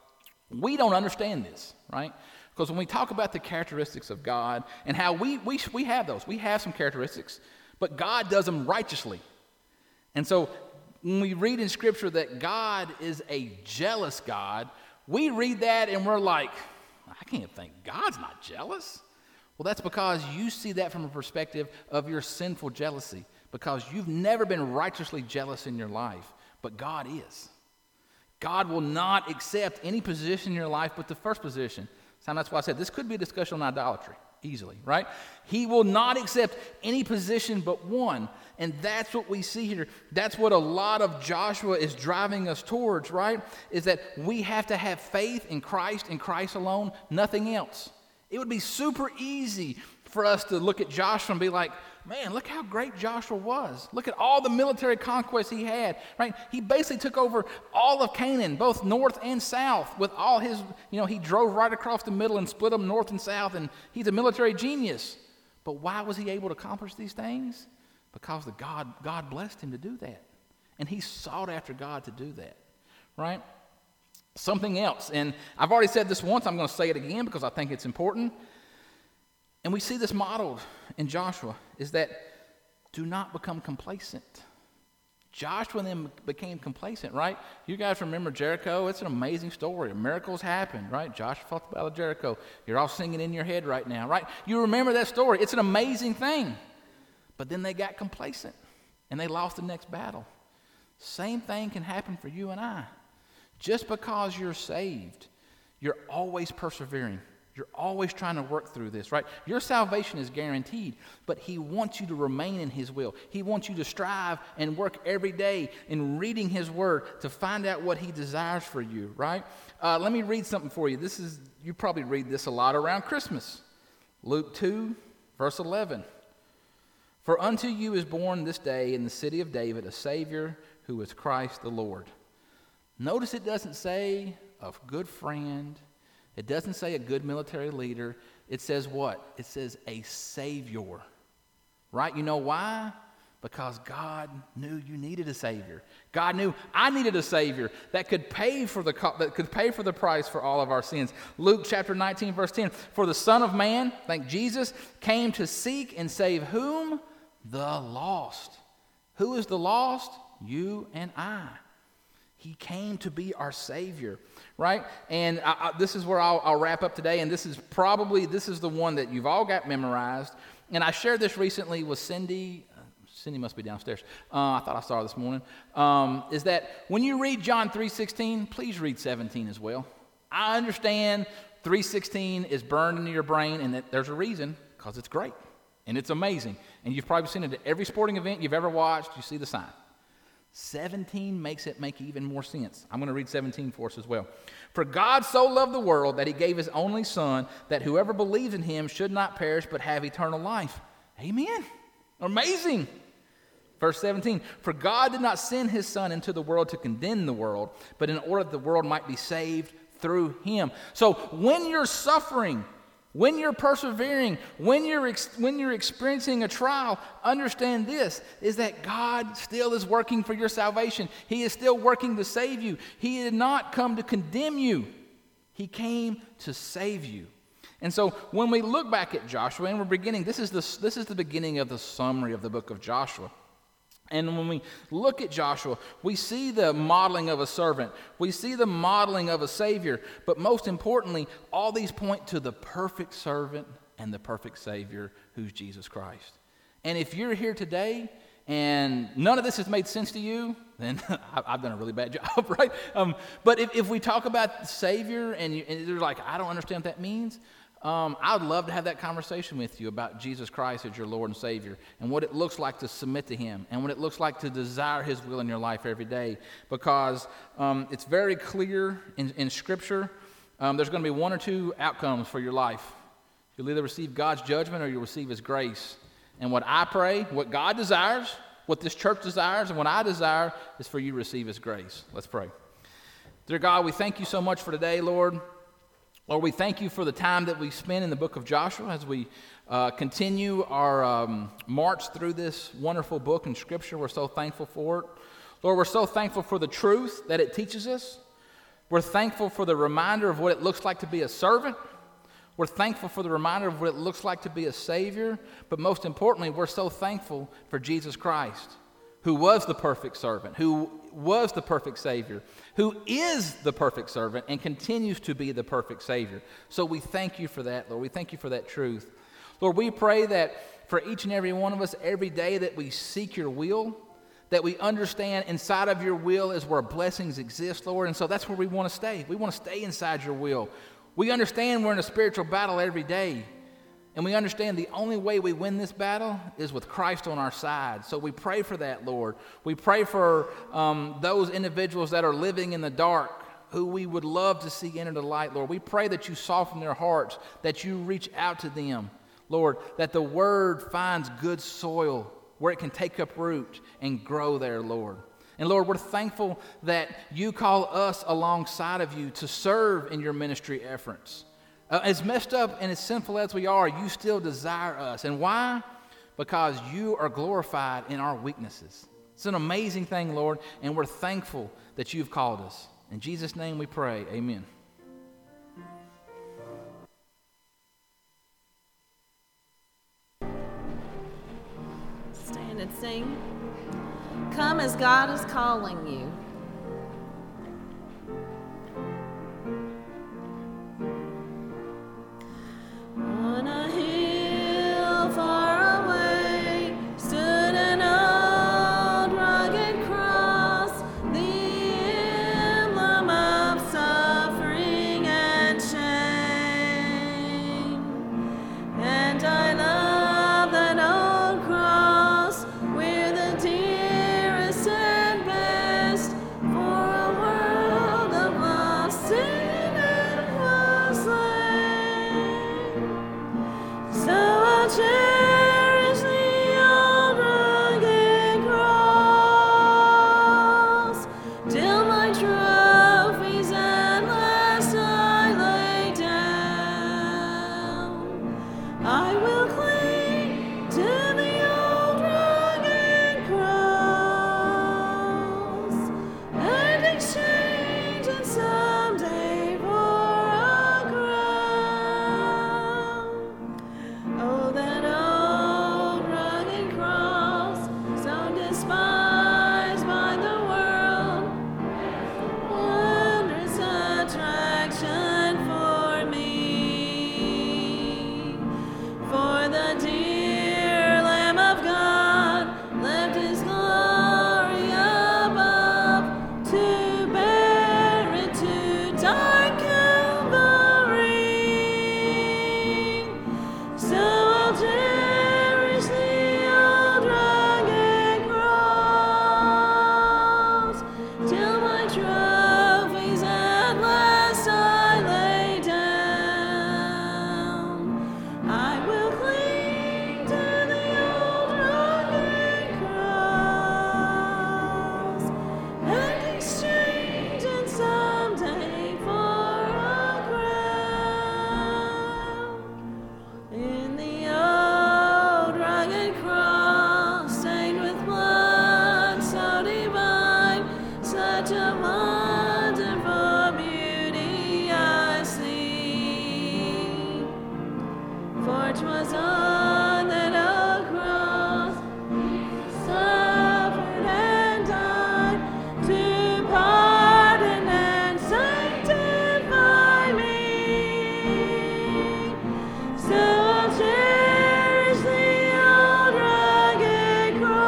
we don't understand this, right? Because when we talk about the characteristics of God and how we, we, we have those, we have some characteristics, but God does them righteously. And so when we read in Scripture that God is a jealous God, we read that and we're like, I can't think God's not jealous. Well, that's because you see that from a perspective of your sinful jealousy, because you've never been righteously jealous in your life. But God is. God will not accept any position in your life but the first position. So that's why I said this could be a discussion on idolatry, easily, right? He will not accept any position but one. And that's what we see here. That's what a lot of Joshua is driving us towards, right? Is that we have to have faith in Christ and Christ alone, nothing else. It would be super easy for us to look at Joshua and be like, man, look how great Joshua was. Look at all the military conquests he had, right? He basically took over all of Canaan, both north and south, with all his, you know, he drove right across the middle and split them north and south, and he's a military genius. But why was he able to accomplish these things? Because the God, God blessed him to do that. And he sought after God to do that, right? Something else, and I've already said this once, I'm going to say it again because I think it's important. And we see this modeled in Joshua, is that do not become complacent. Joshua then became complacent, right? You guys remember Jericho? It's an amazing story. Miracles happened, right? Joshua fought the battle of Jericho. You're all singing in your head right now, right? You remember that story. It's an amazing thing. But then they got complacent, and they lost the next battle. Same thing can happen for you and I. Just because you're saved, you're always persevering. You're always trying to work through this, right? Your salvation is guaranteed, but he wants you to remain in his will. He wants you to strive and work every day in reading his word to find out what he desires for you, right? Uh, let me read something for you. This is, you probably read this a lot around Christmas. Luke two, verse eleven. For unto you is born this day in the city of David a Savior who is Christ the Lord. Notice it doesn't say a good friend. It doesn't say a good military leader. It says what? It says a Savior, right? You know why? Because God knew you needed a Savior. God knew I needed a Savior that could pay for the that could pay for the price for all of our sins. Luke chapter nineteen, verse ten. For the Son of Man, think Jesus, came to seek and save whom? The lost. Who is the lost? You and I. He came to be our Savior, right? And I, I, this is where I'll, I'll wrap up today, and this is probably, this is the one that you've all got memorized. And I shared this recently with Cindy. Uh, Cindy must be downstairs. Uh, I thought I saw her this morning. Um, is that when you read John three sixteen, please read seventeen as well. I understand three sixteen is burned into your brain, and that there's a reason, because it's great, and it's amazing. And you've probably seen it at every sporting event you've ever watched. You see the sign. seventeen makes it make even more sense. I'm going to read seventeen for us as well. For God so loved the world that he gave his only Son, that whoever believes in him should not perish but have eternal life. Amen. Amazing. Verse seventeen, for God did not send his Son into the world to condemn the world, but in order that the world might be saved through him. So when you're suffering, when you're persevering, when you're ex- when you're experiencing a trial, understand this, is that God still is working for your salvation. He is still working to save you. He did not come to condemn you. He came to save you. And so when we look back at Joshua, and we're beginning, this is the, this is the beginning of the summary of the book of Joshua. And when we look at Joshua, we see the modeling of a servant. We see the modeling of a Savior. But most importantly, all these point to the perfect servant and the perfect Savior, who's Jesus Christ. And if you're here today and none of this has made sense to you, then I've done a really bad job, right? Um, but if, if we talk about the Savior and, you, and you're like, I don't understand what that means, Um, I would love to have that conversation with you about Jesus Christ as your Lord and Savior and what it looks like to submit to him and what it looks like to desire his will in your life every day, because um, it's very clear in, in Scripture. Um, there's going to be one or two outcomes for your life. You'll either receive God's judgment or you'll receive his grace. And what I pray, what God desires, what this church desires, and what I desire is for you to receive his grace. Let's pray. Dear God, we thank you so much for today, Lord. Lord, we thank you for the time that we spent in the book of Joshua as we uh, continue our um, march through this wonderful book in Scripture. We're so thankful for it. Lord, we're so thankful for the truth that it teaches us. We're thankful for the reminder of what it looks like to be a servant. We're thankful for the reminder of what it looks like to be a Savior. But most importantly, we're so thankful for Jesus Christ, who was the perfect servant, who was the perfect Savior, who is the perfect servant and continues to be the perfect Savior. So we thank you for that, Lord. We thank you for that truth. Lord, we pray that for each and every one of us, every day that we seek your will, that we understand inside of your will is where blessings exist, Lord. And so that's where we want to stay. We want to stay inside your will. We understand we're in a spiritual battle every day. And we understand the only way we win this battle is with Christ on our side. So we pray for that, Lord. We pray for um, those individuals that are living in the dark, who we would love to see enter the light, Lord. We pray that you soften their hearts, that you reach out to them. Lord, that the word finds good soil where it can take up root and grow there, Lord. And Lord, we're thankful that you call us alongside of you to serve in your ministry efforts. Uh, as messed up and as sinful as we are, you still desire us. And why? Because you are glorified in our weaknesses. It's an amazing thing, Lord, and we're thankful that you've called us. In Jesus' name we pray, amen. Stand and sing. Come as God is calling you. On a hill far away stood an old rugged cross, the emblem of suffering and shame. And I love that old cross, where the dearest and best for a world of lost sinners was slain. So I'll cherish the old rugged cross till my trophies at last I lay down. I will cling to the old rugged cross and exchange it someday for a crown. Oh, that old rugged cross, so despised by the world, wondrous attraction for me. For the dear Lamb of God left his glory above to bear it to dark Calvary. So I'll cherish the old rugged cross till my trophies at last I lay down. I will cling to the old rugged cross and exchange it someday for a crown. In the old rugged cross, stained with blood so divine, such a wonderful beauty I see. For 'twas on that old cross he suffered and died to pardon and sanctify me. So I'll cherish the old rugged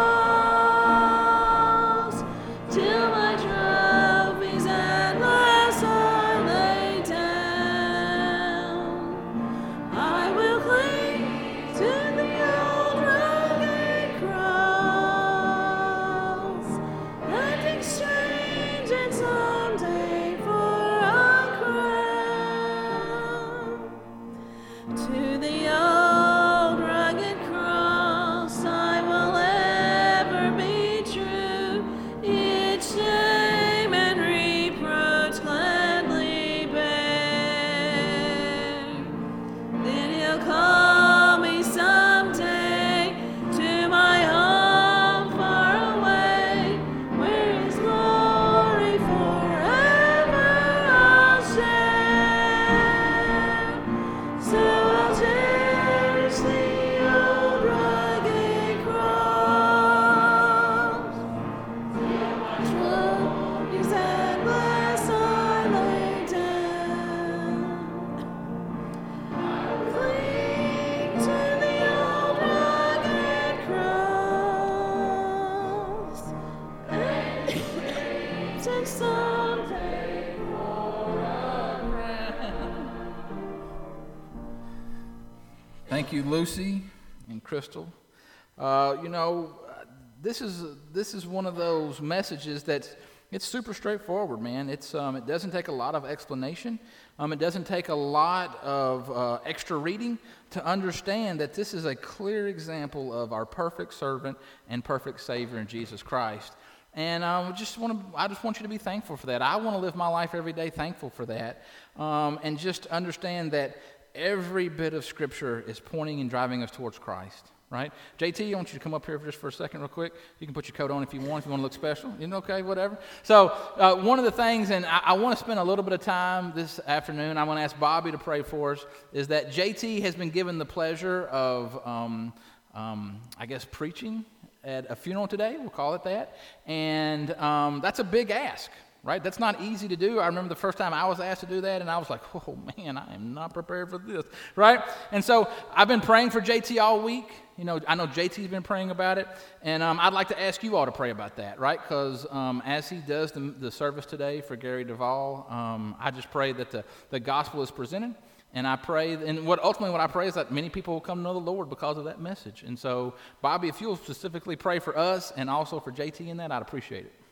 cross till my trophies at last I lay down. I will cling to the old rugged cross and exchange it someday for a crown. To the old rugged cross I will ever be true, its shame and reproach gladly bear. Then he'll call me someday to my home far away, where his glory forever I'll share. So I'll cherish the old rugged cross till my trophies at last I lay down. Cling to the old rugged cross and and someday for a crown. Thank you, Lucy and Crystal. Uh, you know, uh, this is this is one of those messages that's It's super straightforward, man. It's um, it doesn't take a lot of explanation. Um, it doesn't take a lot of uh, extra reading to understand that this is a clear example of our perfect servant and perfect Savior in Jesus Christ. And I um, just want to, I just want you to be thankful for that. I want to live my life every day thankful for that, um, and just understand that every bit of Scripture is pointing and driving us towards Christ. Right? J T, I want you to come up here just for a second real quick. You can put your coat on if you want, if you want to look special. You know, okay, whatever. So uh, one of the things, and I, I want to spend a little bit of time this afternoon, I want to ask Bobby to pray for us, is that J T has been given the pleasure of, um, um, I guess, preaching at a funeral today. We'll call it that. And um, that's a big ask. Right? That's not easy to do. I remember the first time I was asked to do that, and I was like, oh, man, I am not prepared for this. Right? And so I've been praying for J T all week. You know, I know J T's been praying about it, and um, I'd like to ask you all to pray about that, right? Because um, as he does the, the service today for Gary Duvall, um, I just pray that the, the gospel is presented, and I pray, and what ultimately what I pray is that many people will come to know the Lord because of that message. And so, Bobby, if you'll specifically pray for us and also for J T in that, I'd appreciate it.